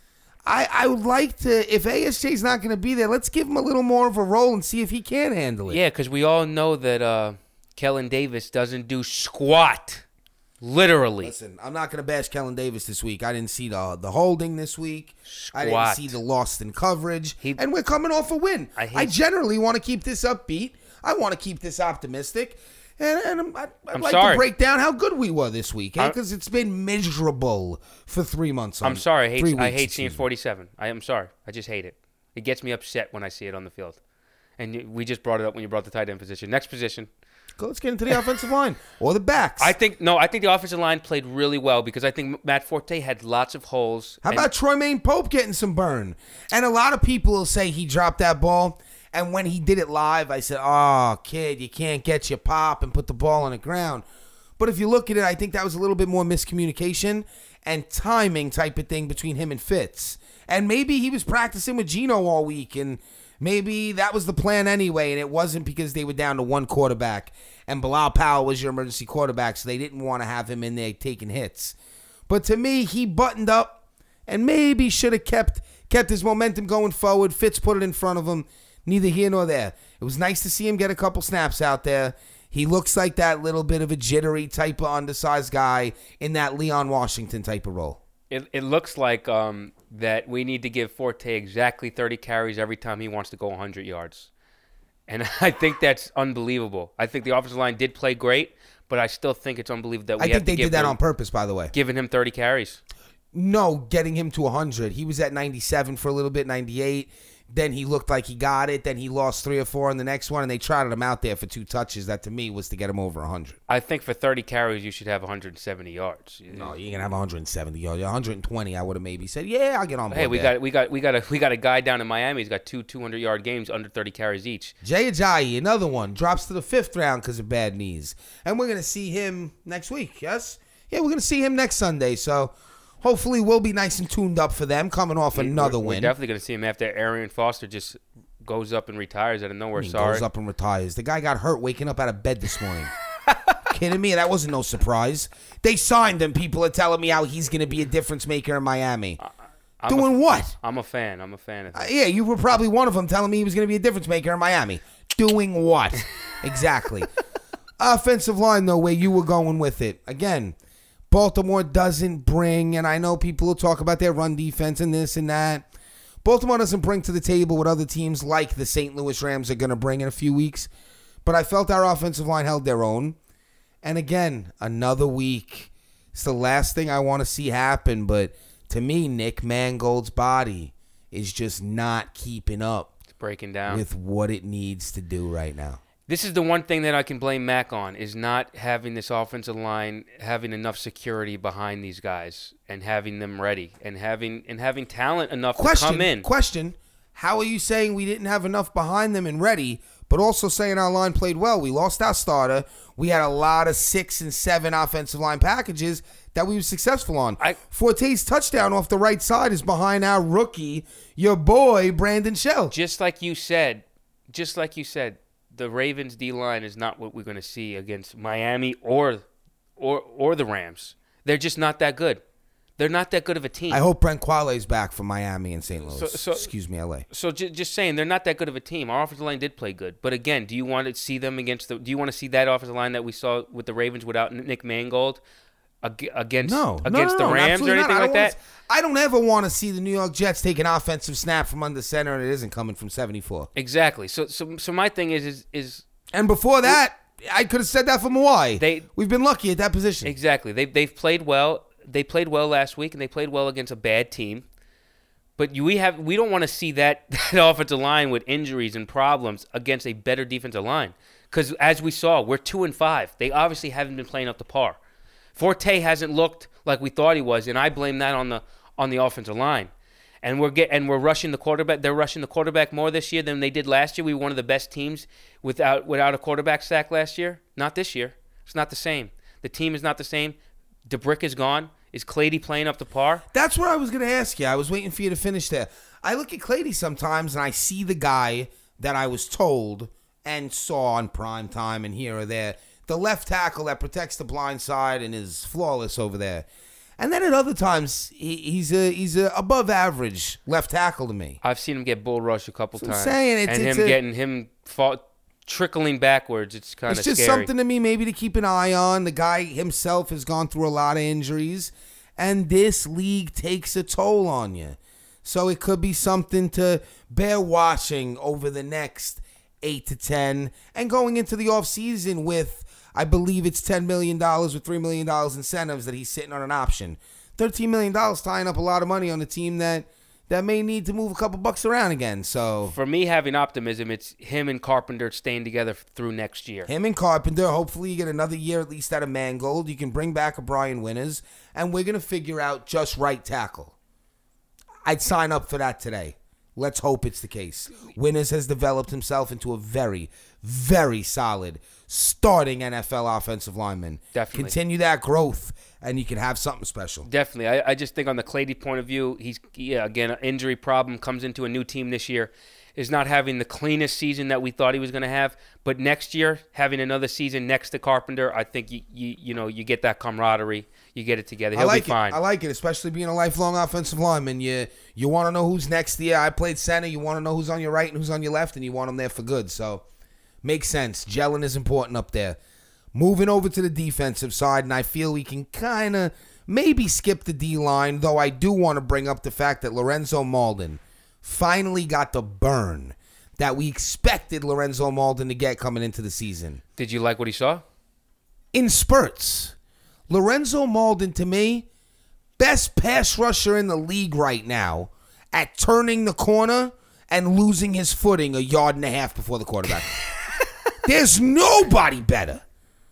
I, I would like to, if A S J's not going to be there, let's give him a little more of a role and see if he can handle it. Yeah, because we all know that uh, Kellen Davis doesn't do squat. Literally. Listen, I'm not going to bash Kellen Davis this week. I didn't see the the holding this week. I didn't Squat. see the lost in coverage. He- and we're coming off a win. I hate- I generally want to keep this upbeat. I want to keep this optimistic. And, and I'm, I'd, I'd I'm like sorry. to break down how good we were this week, I'm- because it's been miserable for three months. On, I'm sorry. I hate, three I weeks, hate seeing excuse me. forty-seven. I am sorry. I just hate it. It gets me upset when I see it on the field. And you- we just brought it up when you brought the tight end position. Next position. Go, let's get into the offensive line or the backs. I think no. I think the offensive line played really well because I think Matt Forte had lots of holes. How and- about Troymaine Pope getting some burn? And a lot of people will say he dropped that ball. And when he did it live, I said, oh, kid, you can't get your pop and put the ball on the ground. But if you look at it, I think that was a little bit more miscommunication and timing type of thing between him and Fitz. And maybe he was practicing with Geno all week, and maybe that was the plan anyway, and it wasn't because they were down to one quarterback, and Bilal Powell was your emergency quarterback, so they didn't want to have him in there taking hits. But to me, he buttoned up and maybe should have kept kept his momentum going forward. Fitz put it in front of him. Neither here nor there. It was nice to see him get a couple snaps out there. He looks like that little bit of a jittery type of undersized guy in that Leon Washington type of role. It, it looks like um, that we need to give Forte exactly thirty carries every time he wants to go one hundred yards. And I think that's unbelievable. I think the offensive line did play great, but I still think it's unbelievable that we I have think they to give did that him- on purpose, by the way. giving him thirty carries. No, getting him to one hundred. He was at ninety-seven for a little bit, ninety-eight. Then he looked like he got it. Then he lost three or four on the next one, and they trotted him out there for two touches. That, to me, was to get him over one hundred. I think for thirty carries, you should have one hundred seventy yards. No, you're gonna have one hundred seventy yards. one hundred twenty, I would have maybe said, yeah, I'll get on board. Hey, we there. got we got we got a we got a guy down in Miami. He's got two two hundred yard games under thirty carries each. Jay Ajayi, another one, drops to the fifth round because of bad knees. And we're going to see him next week, yes? Yeah, we're going to see him next Sunday. So hopefully we'll be nice and tuned up for them coming off another we're, win. We're definitely going to see him after Arian Foster just goes up and retires out of nowhere. He Sorry. goes up and retires. The guy got hurt waking up out of bed this morning. Kidding me? That wasn't no surprise. They signed him. People are telling me how he's going to be a difference maker in Miami. I'm Doing a, what? I'm a fan. I'm a fan of Uh, that. yeah, you were probably one of them telling me he was going to be a difference maker in Miami. Doing what? Exactly. Offensive line, though, where you were going with it. Again, Baltimore doesn't bring, and I know people will talk about their run defense and this and that. Baltimore doesn't bring to the table what other teams like the Saint Louis Rams are going to bring in a few weeks. But I felt our offensive line held their own. And again, another week. It's the last thing I want to see happen, but to me, Nick Mangold's body is just not keeping up It's breaking down. with what it needs to do right now. This is the one thing that I can blame Mac on, is not having this offensive line, having enough security behind these guys and having them ready and having and having talent enough Question, to come in. question, how are you saying we didn't have enough behind them and ready, but also saying our line played well? We lost our starter. We had a lot of six and seven offensive line packages that we were successful on. I- Forte's touchdown off the right side is behind our rookie, your boy, Brandon Shell. Just like you said, just like you said, the Ravens D-line is not what we're going to see against Miami or or or the Rams. They're just not that good. They're not that good of a team. I hope Brent Quale's back from Miami and Saint Louis. So- so- Excuse me, L A. So j- just saying, they're not that good of a team. Our offensive line did play good, but again, do you want to see them against the? Do you want to see that offensive line that we saw with the Ravens without Nick Mangold ag- against No, against no, no, the no, Rams or absolutely anything not. I like don't that? wanna- I don't ever want to see the New York Jets take an offensive snap from under center and it isn't coming from seventy-four. Exactly. So so so my thing is is is And before that, I could have said that from Hawaii. They- We've been lucky at that position. exactly they they've played well. They played well last week and they played well against a bad team. But you, we have we don't want to see that, that offensive line with injuries and problems against a better defensive line. Because as we saw, we're two and five. They obviously haven't been playing up to par. Forte hasn't looked like we thought he was, and I blame that on the on the offensive line. and we're get and we're rushing the quarterback. They're rushing the quarterback more this year than they did last year. We were one of the best teams without without a quarterback sack last year. Not this year. It's not the same. The team is not the same. DeBrick is gone. Is Clady playing up to par? That's what I was going to ask you. I was waiting for you to finish there. I look at Clady sometimes, and I see the guy that I was told and saw on prime time and here or there, the left tackle that protects the blind side and is flawless over there. And then at other times, he, he's a he's a above average left tackle to me. I've seen him get bull rushed a couple So times. I'm saying it's- and it's him a- getting him fall, trickling backwards. It's kind of It's just scary. something to me maybe to keep an eye on. The guy himself has gone through a lot of injuries, and this league takes a toll on you. So it could be something to bear watching over the next eight to ten, and going into the offseason with, I believe it's ten million dollars with three million dollars incentives that he's sitting on an option. thirteen million dollars tying up a lot of money on a team that, that may need to move a couple bucks around again. So For me, having optimism, it's him and Carpenter staying together through next year. him and Carpenter, hopefully you get another year at least out of Mangold. You can bring back a Brian Winters, and we're going to figure out just right tackle. I'd sign up for that today. Let's hope it's the case. Winters has developed himself into a very, very solid starting N F L offensive lineman. Definitely. Continue that growth, and you can have something special. Definitely. I, I just think on the Clady point of view, he's, yeah, again, an injury problem, comes into a new team this year, is not having the cleanest season that we thought he was going to have. But next year, having another season next to Carpenter, I think, you you, you know, you get that camaraderie. You get it together. He'll I like be fine. it. I like it, especially being a lifelong offensive lineman. You you want to know who's next to you. I played center. You want to know who's on your right and who's on your left, and you want them there for good. So, makes sense. Gelling is important up there. Moving over to the defensive side, and I feel we can kind of maybe skip the D-line, though I do want to bring up the fact that Lorenzo Malden finally got the burn that we expected Lorenzo Malden to get coming into the season. Did you like what he saw? In spurts. Lorenzo Malden, to me, best pass rusher in the league right now at turning the corner and losing his footing a yard and a half before the quarterback. There's nobody better.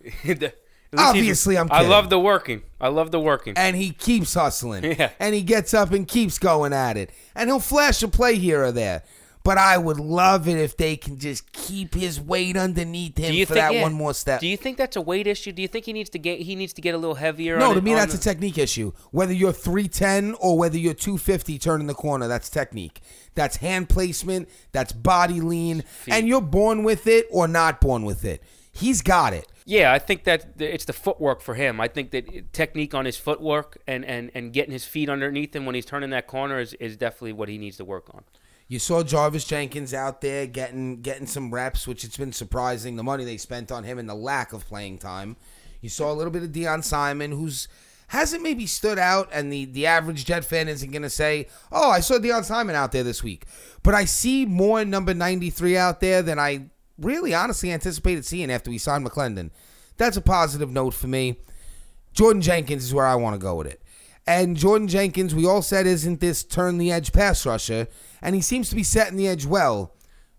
Obviously, I'm I kidding. love the working. I love the working. And he keeps hustling. Yeah. And he gets up and keeps going at it. And he'll flash a play here or there. But I would love it if they can just keep his weight underneath him Do you for think that yeah, one more step. Do you think that's a weight issue? Do you think he needs to get he needs to get a little heavier? No, on to it- me, on that's the- a technique issue. Whether you're three ten or whether you're two fifty turning the corner, that's technique. That's hand placement. That's body lean. And you're born with it or not born with it. He's got it. Yeah, I think that th- it's the footwork for him. I think that technique on his footwork and, and, and getting his feet underneath him when he's turning that corner is, is definitely what he needs to work on. You saw Jarvis Jenkins out there getting getting some reps, which it's been surprising, the money they spent on him and the lack of playing time. You saw a little bit of Deion Simon, who's hasn't maybe stood out, and the, the average Jet fan isn't going to say, oh, I saw Deion Simon out there this week. But I see more number ninety-three out there than I really honestly anticipated seeing after we signed McClendon. That's a positive note for me. Jordan Jenkins is where I want to go with it. And Jordan Jenkins, we all said, isn't this turn-the-edge pass rusher, and he seems to be setting the edge well.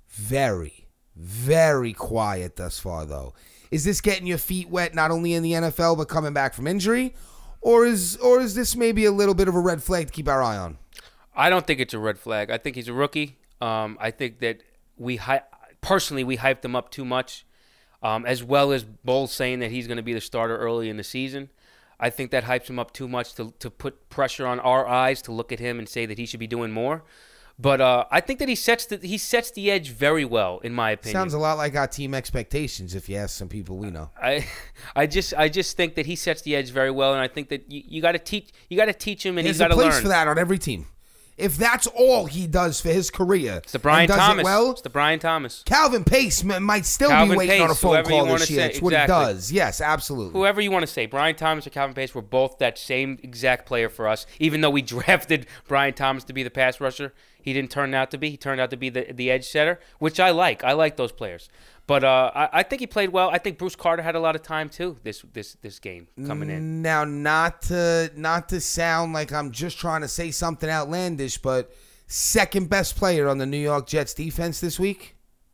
Very, very quiet thus far, though. Is this getting your feet wet not only in the N F L but coming back from injury? Or is or is this maybe a little bit of a red flag to keep our eye on? I don't think it's a red flag. I think he's a rookie. Um, I think that we hy- personally we hyped him up too much, um, as well as Bowles saying that he's going to be the starter early in the season. I think that hypes him up too much to to put pressure on our eyes to look at him and say that he should be doing more. But uh, I think that he sets the he sets the edge very well, in my opinion. Sounds a lot like our team expectations, if you ask some people we know. I, I just, I just think that he sets the edge very well, and I think that you, you got to teach, you got to teach him, and There's he's got a to place learn. for that on every team. If that's all he does for his career, It's the Brian and does Thomas. it well, It's the Brian Thomas. Calvin Pace m- might still Calvin be waiting on a Pace, phone whoever you call wanna this year. say, It's what exactly. he does. Yes, absolutely. Whoever you want to say, Brian Thomas or Calvin Pace, were both that same exact player for us. Even though we drafted Brian Thomas to be the pass rusher, he didn't turn out to be. He turned out to be the the edge setter, which I like. I like those players. But uh, I, I think he played well. I think Bruce Carter had a lot of time too this this this game coming in. Now, not to not to sound like I'm just trying to say something outlandish, but second best player on the New York Jets defense this week.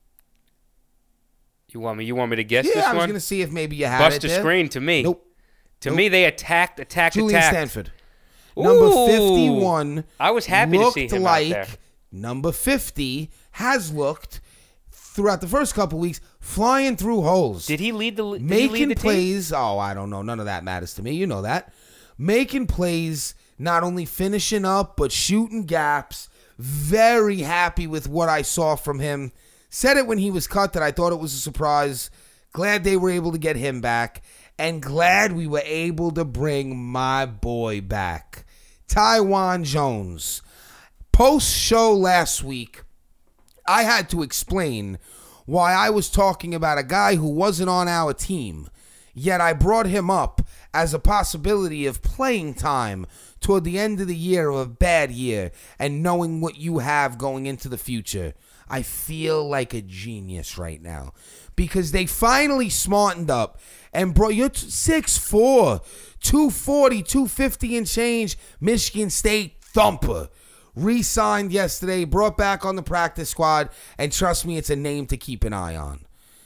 You want me? You want me to guess Yeah, this I was one? going to see if maybe you had Buster it there. Screen to me. Nope. To Nope. me, they attacked, attacked, Julian attacked. Stanford. Number Ooh. fifty-one. I was happy to see looked him like out there. number fifty has looked throughout the first couple weeks flying through holes. Did he lead the did he Making lead the team? plays. Oh, I don't know. None of that matters to me. You know that. Making plays, not only finishing up, but shooting gaps. Very happy with what I saw from him. Said it when he was cut that I thought it was a surprise. Glad they were able to get him back. And glad we were able to bring my boy back. Tywan Jones. Post-show last week, I had to explain why I was talking about a guy who wasn't on our team. Yet I brought him up as a possibility of playing time toward the end of the year of a bad year and knowing what you have going into the future. I feel like a genius right now because they finally smartened up and brought you six foot four, two forty, two fifty and change, Michigan State thumper. Re-signed yesterday, brought back on the practice squad, and trust me, it's a name to keep an eye on.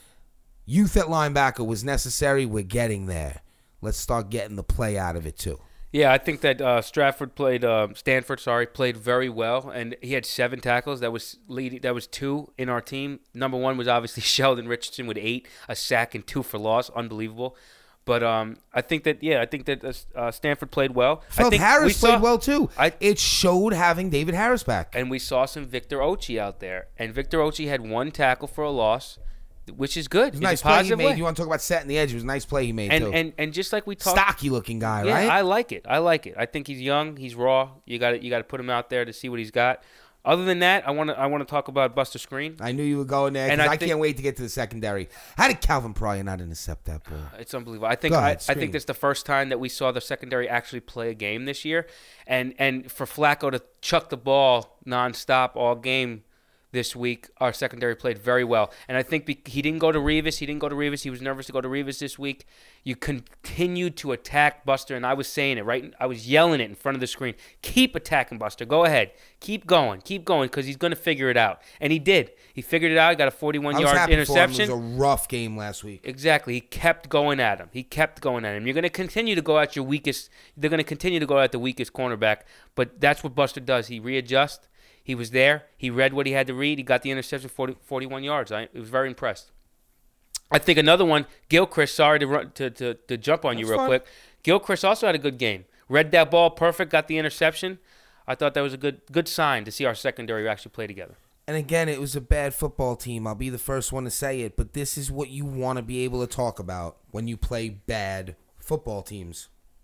Youth at linebacker was necessary. We're getting there. Let's start getting the play out of it, too. Yeah, I think that uh, Stratford played, uh, Stanford, sorry, played very well, and he had seven tackles. That was leading. That was two in our team. Number one was obviously Sheldon Richardson with eight, a sack and two for loss. Unbelievable. But um, I think that, yeah, I think that uh, Stanford played well. Felt I think Harris we played saw, well, too. I, it showed having David Harris back. And we saw some Victor Ochi out there. And Victor Ochi had one tackle for a loss, which is good. It was a It's nice a play he positive made. way. You want to talk about setting the edge? It was a nice play he made, and, too. And, and just like we talked. Stocky-looking guy, yeah, right? I like it. I like it. I think he's young. He's raw. You got you got to put him out there to see what he's got. Other than that, I want to I want to talk about Buster Screen. I knew you were going there, And because I I, think- can't wait to get to the secondary. How did Calvin Pryor not intercept that ball? It's unbelievable. I think Go I, ahead, I screen. think that's the first time that we saw the secondary actually play a game this year, and and for Flacco to chuck the ball nonstop all game this week, our secondary played very well. And I think be, he didn't go to Revis. He didn't go to Revis. He was nervous to go to Revis this week. You continued to attack Buster, and I was saying it, right? I was yelling it in front of the screen. Keep attacking Buster. Go ahead. Keep going. Keep going, because he's going to figure it out. And he did. He figured it out. He got a I was forty-one-yard happy interception. for him. It was a rough game last week. Exactly. He kept going at him. He kept going at him. You're going to continue to go at your weakest. They're going to continue to go at the weakest cornerback, but that's what Buster does. He readjusts. He was there. He read what he had to read. He got the interception, forty, forty-one yards. I was very impressed. I think another one, Gilchrist, sorry to run, to, to, to jump on you That's real fine. quick. Gilchrist also had a good game. Read that ball perfect, got the interception. I thought that was a good good sign to see our secondary actually play together. And again, it was a bad football team. I'll be the first one to say it, but this is what you want to be able to talk about when you play bad football teams.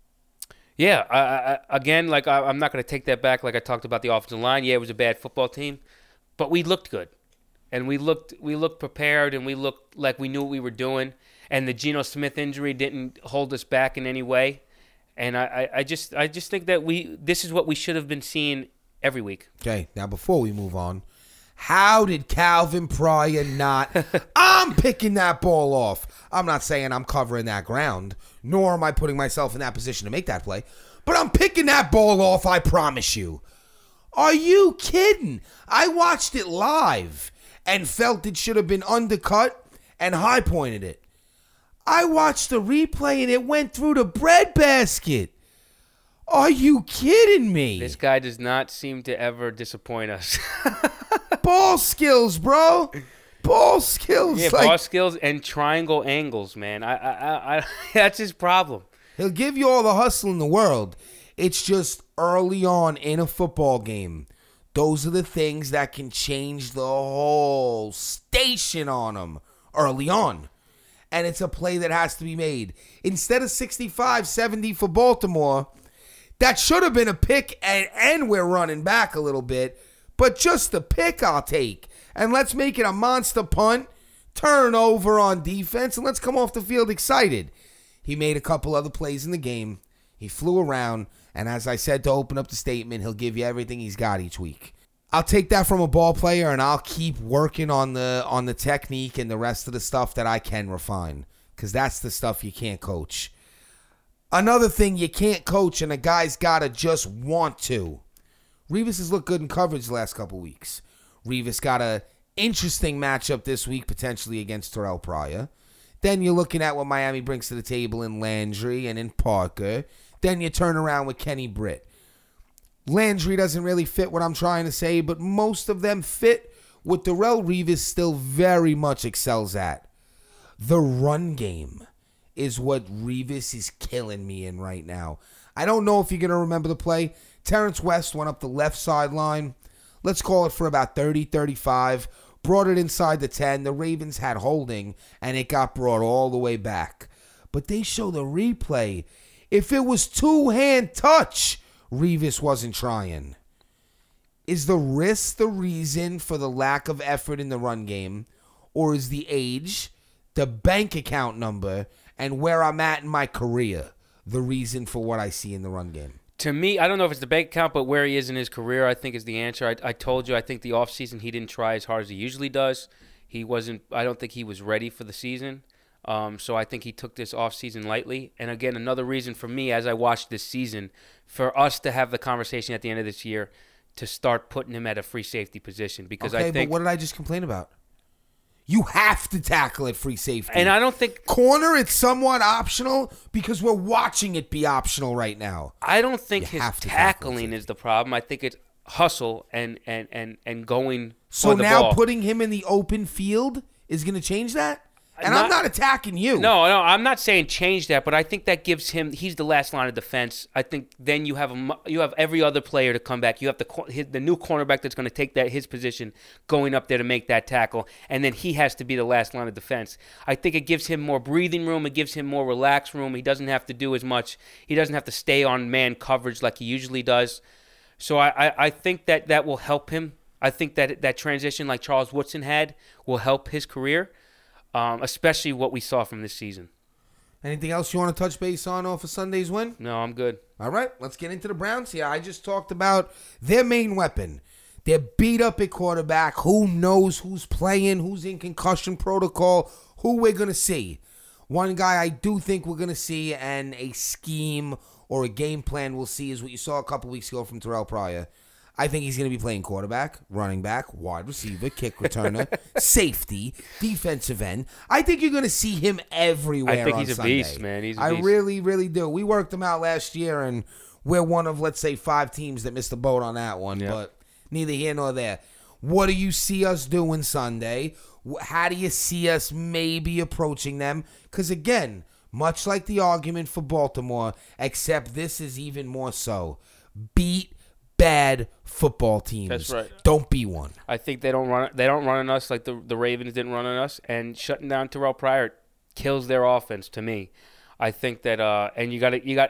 Yeah, I, I, again, like I, I'm not going to take that back. Like I talked about the offensive line. Yeah, it was a bad football team, but we looked good, and we looked we looked prepared, and we looked like we knew what we were doing. And the Geno Smith injury didn't hold us back in any way. And I, I, I just I just think that we this is what we should have been seeing every week. Okay, now before we move on, how did Calvin Pryor not? I'm picking that ball off. I'm not saying I'm covering that ground, nor am I putting myself in that position to make that play, but I'm picking that ball off, I promise you. Are you kidding? I watched it live and felt it should have been undercut and high pointed it. I watched the replay and it went through the breadbasket. Are you kidding me? This guy does not seem to ever disappoint us. Ball skills, bro. Ball skills. yeah, like, ball skills and triangle angles, man. I, I, I, I that's his problem. He'll give you all the hustle in the world. It's just early on in a football game. Those are the things that can change the whole station on them early on. And it's a play that has to be made. Instead of sixty-five seventy for Baltimore, that should have been a pick, and, and we're running back a little bit. But just the pick I'll take. And let's make it a monster punt, turnover on defense, and let's come off the field excited. He made a couple other plays in the game. He flew around, and as I said to open up the statement, he'll give you everything he's got each week. I'll take that from a ball player, and I'll keep working on the on the technique and the rest of the stuff that I can refine, because that's the stuff you can't coach. Another thing you can't coach, and a guy's got to just want to. Revis has looked good in coverage the last couple weeks. Revis got a interesting matchup this week, potentially against Terrell Pryor. Then you're looking at what Miami brings to the table in Landry and in Parker. Then you turn around with Kenny Britt. Landry doesn't really fit what I'm trying to say, but most of them fit what Darrelle Revis still very much excels at. The run game is what Revis is killing me in right now. I don't know if you're going to remember the play. Terrence West went up the left sideline. Let's call it for about thirty, thirty-five. Brought it inside the ten. The Ravens had holding, and it got brought all the way back. But they show the replay. If it was two-hand touch, Revis wasn't trying. Is the wrist the reason for the lack of effort in the run game? Or is the age, the bank account number, and where I'm at in my career the reason for what I see in the run game? To me, I don't know if it's the bank account, but where he is in his career, I think is the answer. I, I told you, I think the offseason he didn't try as hard as he usually does. He wasn't, I don't think he was ready for the season. Um, so I think he took this offseason lightly. And again, another reason for me, as I watched this season, for us to have the conversation at the end of this year to start putting him at a free safety position. Because okay, I think. But what did I just complain about? You have to tackle at free safety. And I don't think corner, it's somewhat optional because we're watching it be optional right now. I don't think You his have to tackle tackling it. is the problem. I think it's hustle and and and, and going So for the now ball. putting him in the open field is going to change that? And Not- I'm not attacking you. No, no, I'm not saying change that, but I think that gives him. He's the last line of defense. I think then you have a, mu- you have every other player to come back. You have the cor- his, the new cornerback that's going to take that his position, going up there to make that tackle, and then he has to be the last line of defense. I think it gives him more breathing room. It gives him more relaxed room. He doesn't have to do as much. He doesn't have to stay on man coverage like he usually does. So I, I, I think that that will help him. I think that that transition like Charles Woodson had will help his career. Um, especially what we saw from this season. Anything else you want to touch base on off of Sunday's win? No, I'm good. All right, let's get into the Browns here. I just talked about their main weapon. They're beat up at quarterback. Who knows who's playing, who's in concussion protocol, who we're going to see. One guy I do think we're going to see and a scheme or a game plan we'll see is what you saw a couple weeks ago from Terrell Pryor. I think he's going to be playing quarterback, running back, wide receiver, kick returner, safety, defensive end. I think you're going to see him everywhere. I think on he's a Sunday. beast, man. He's a I beast. really, really do. We worked him out last year, and we're one of, let's say, five teams that missed the boat on that one. Yep. But neither here nor there. What do you see us doing Sunday? Wh- How do you see us maybe approaching them? Because, again, much like the argument for Baltimore, except this is even more so, beat bad football teams. That's right. Don't be one. I think they don't run. They don't run on us like the the Ravens didn't run on us. And shutting down Terrell Pryor kills their offense to me. I think that uh, and you got to you got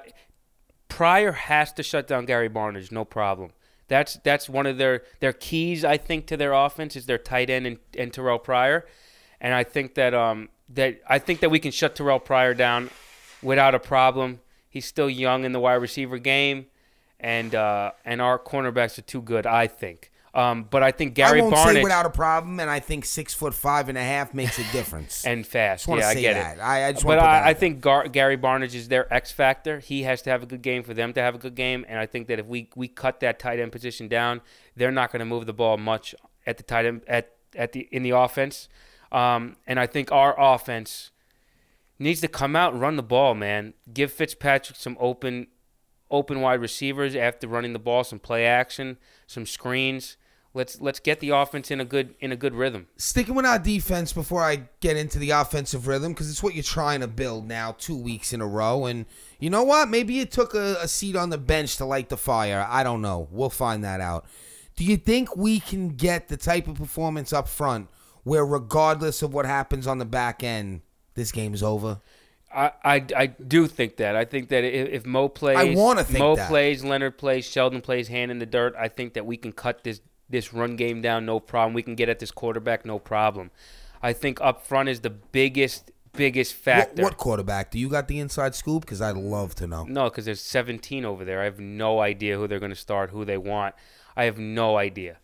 Pryor has to shut down Gary Barnidge, no problem. That's that's one of their their keys. I think to their offense is their tight end and, and Terrell Pryor. And I think that um that I think that we can shut Terrell Pryor down without a problem. He's still young in the wide receiver game. And uh, and our cornerbacks are too good, I think. Um, but I think Gary I won't Barnidge say without a problem, and I think six foot five and a half makes a difference. and fast. Just wanna Yeah, I say get that. it. I- I just but wanna put that I, out I there. think Gar- Gary Barnidge is their X factor. He has to have a good game for them to have a good game. And I think that if we, we cut that tight end position down, they're not going to move the ball much at the tight end at at the in the offense. Um, and I think our offense needs to come out and run the ball, man. Give Fitzpatrick some open. Open wide receivers after running the ball, some play action, some screens. Let's let's get the offense in a good in a good rhythm. Sticking with our defense before I get into the offensive rhythm, because it's what you're trying to build now two weeks in a row. And you know what? Maybe it took a, a seat on the bench to light the fire. I don't know. We'll find that out. Do you think we can get the type of performance up front where regardless of what happens on the back end, this game is over? I, I, I do think that. I think that if, if Mo plays, I wanna think Mo that. plays, Leonard plays, Sheldon plays, hand in the dirt. I think that we can cut this this run game down, no problem. We can get at this quarterback, no problem. I think up front is the biggest biggest What, factor. what quarterback? Do you got the inside scoop? Because I'd love to know. No, because there's seventeen over there. I have no idea who they're going to start, who they want. I have no idea.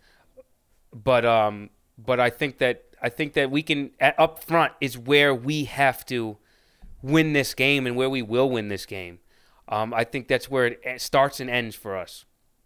But um, but I think that I think that we can at, up front is where we have to win this game and where we will win this game. Um, I think that's where it starts and ends for us.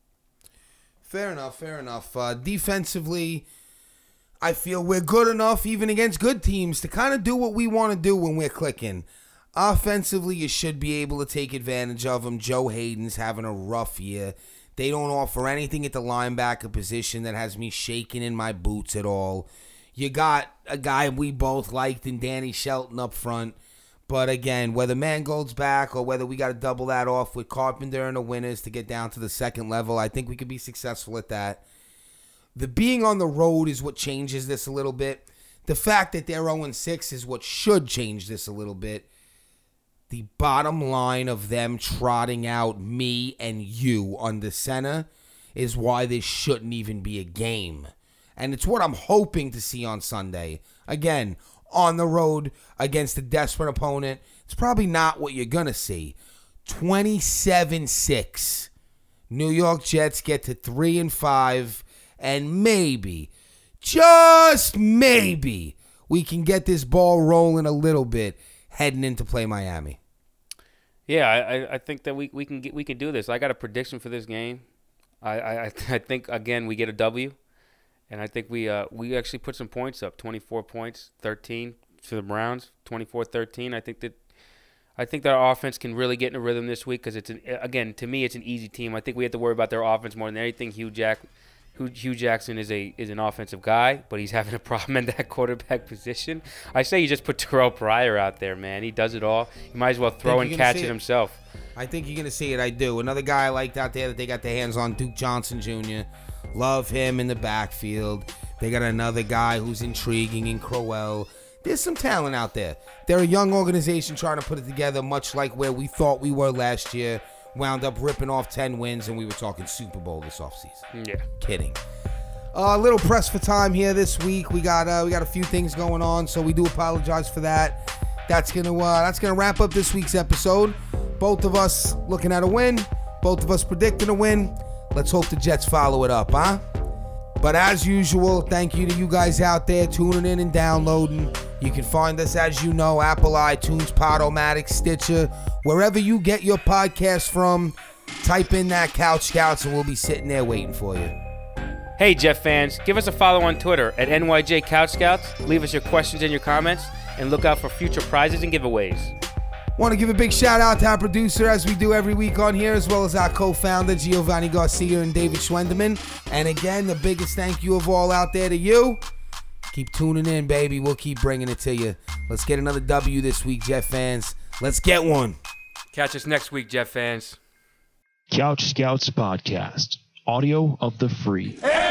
Fair enough, fair enough. Uh, defensively, I feel we're good enough, even against good teams, to kind of do what we want to do when we're clicking. Offensively, you should be able to take advantage of them. Joe Hayden's having a rough year. They don't offer anything at the linebacker position that has me shaking in my boots at all. You got a guy we both liked in Danny Shelton up front. But again, whether Mangold's back or whether we got to double that off with Carpenter and the winners to get down to the second level, I think we could be successful at that. The being on the road is what changes this a little bit. The fact that they're oh and six is what should change this a little bit. The bottom line of them trotting out me and you under center is why this shouldn't even be a game. And it's what I'm hoping to see on Sunday. Again, on the road against a desperate opponent. It's probably not what you're going to see. twenty-seven six. New York Jets get to three and five, and maybe, just maybe, we can get this ball rolling a little bit heading into play Miami. Yeah, I, I think that we, we can get, we can do this. I got a prediction for this game. I I, I think again we get a W, and I think we uh we actually put some points up. twenty-four points, thirteen for the Browns. twenty-four thirteen. I think that I think that our offense can really get in a rhythm this week because it's an, again to me it's an easy team. I think we have to worry about their offense more than anything. Hugh Jack. Hugh Jackson is a is an offensive guy, but he's having a problem in that quarterback position. I say you just put Terrell Pryor out there, man. He does it all. You might as well throw and catch it, it himself. I think you're going to see it. I do. Another guy I liked out there that they got their hands on, Duke Johnson Junior Love him in the backfield. They got another guy who's intriguing in Crowell. There's some talent out there. They're a young organization trying to put it together, much like where we thought we were last year. Wound up ripping off ten wins, and we were talking Super Bowl this offseason. Yeah. Kidding. A uh, little press for time here this week. We got uh, we got a few things going on, so we do apologize for that. That's gonna uh, that's gonna wrap up this week's episode. Both of us looking at a win. Both of us predicting a win. Let's hope the Jets follow it up, huh? But as usual, thank you to you guys out there tuning in and downloading. You can find us, as you know, Apple, iTunes, Podomatic, Stitcher, wherever you get your podcast from. Type in that Couch Scouts and we'll be sitting there waiting for you. Hey, Jet fans, give us a follow on Twitter at N Y J Couch Scouts. Leave us your questions and your comments, and look out for future prizes and giveaways. Want to give a big shout out to our producer, as we do every week on here, as well as our co-founder, Giovanni Garcia and David Schwendeman. And again, the biggest thank you of all out there to you. Keep tuning in, baby. We'll keep bringing it to you. Let's get another W this week, Jet fans. Let's get one. Catch us next week, Jet fans. Couch Scouts Podcast. Audio of the free.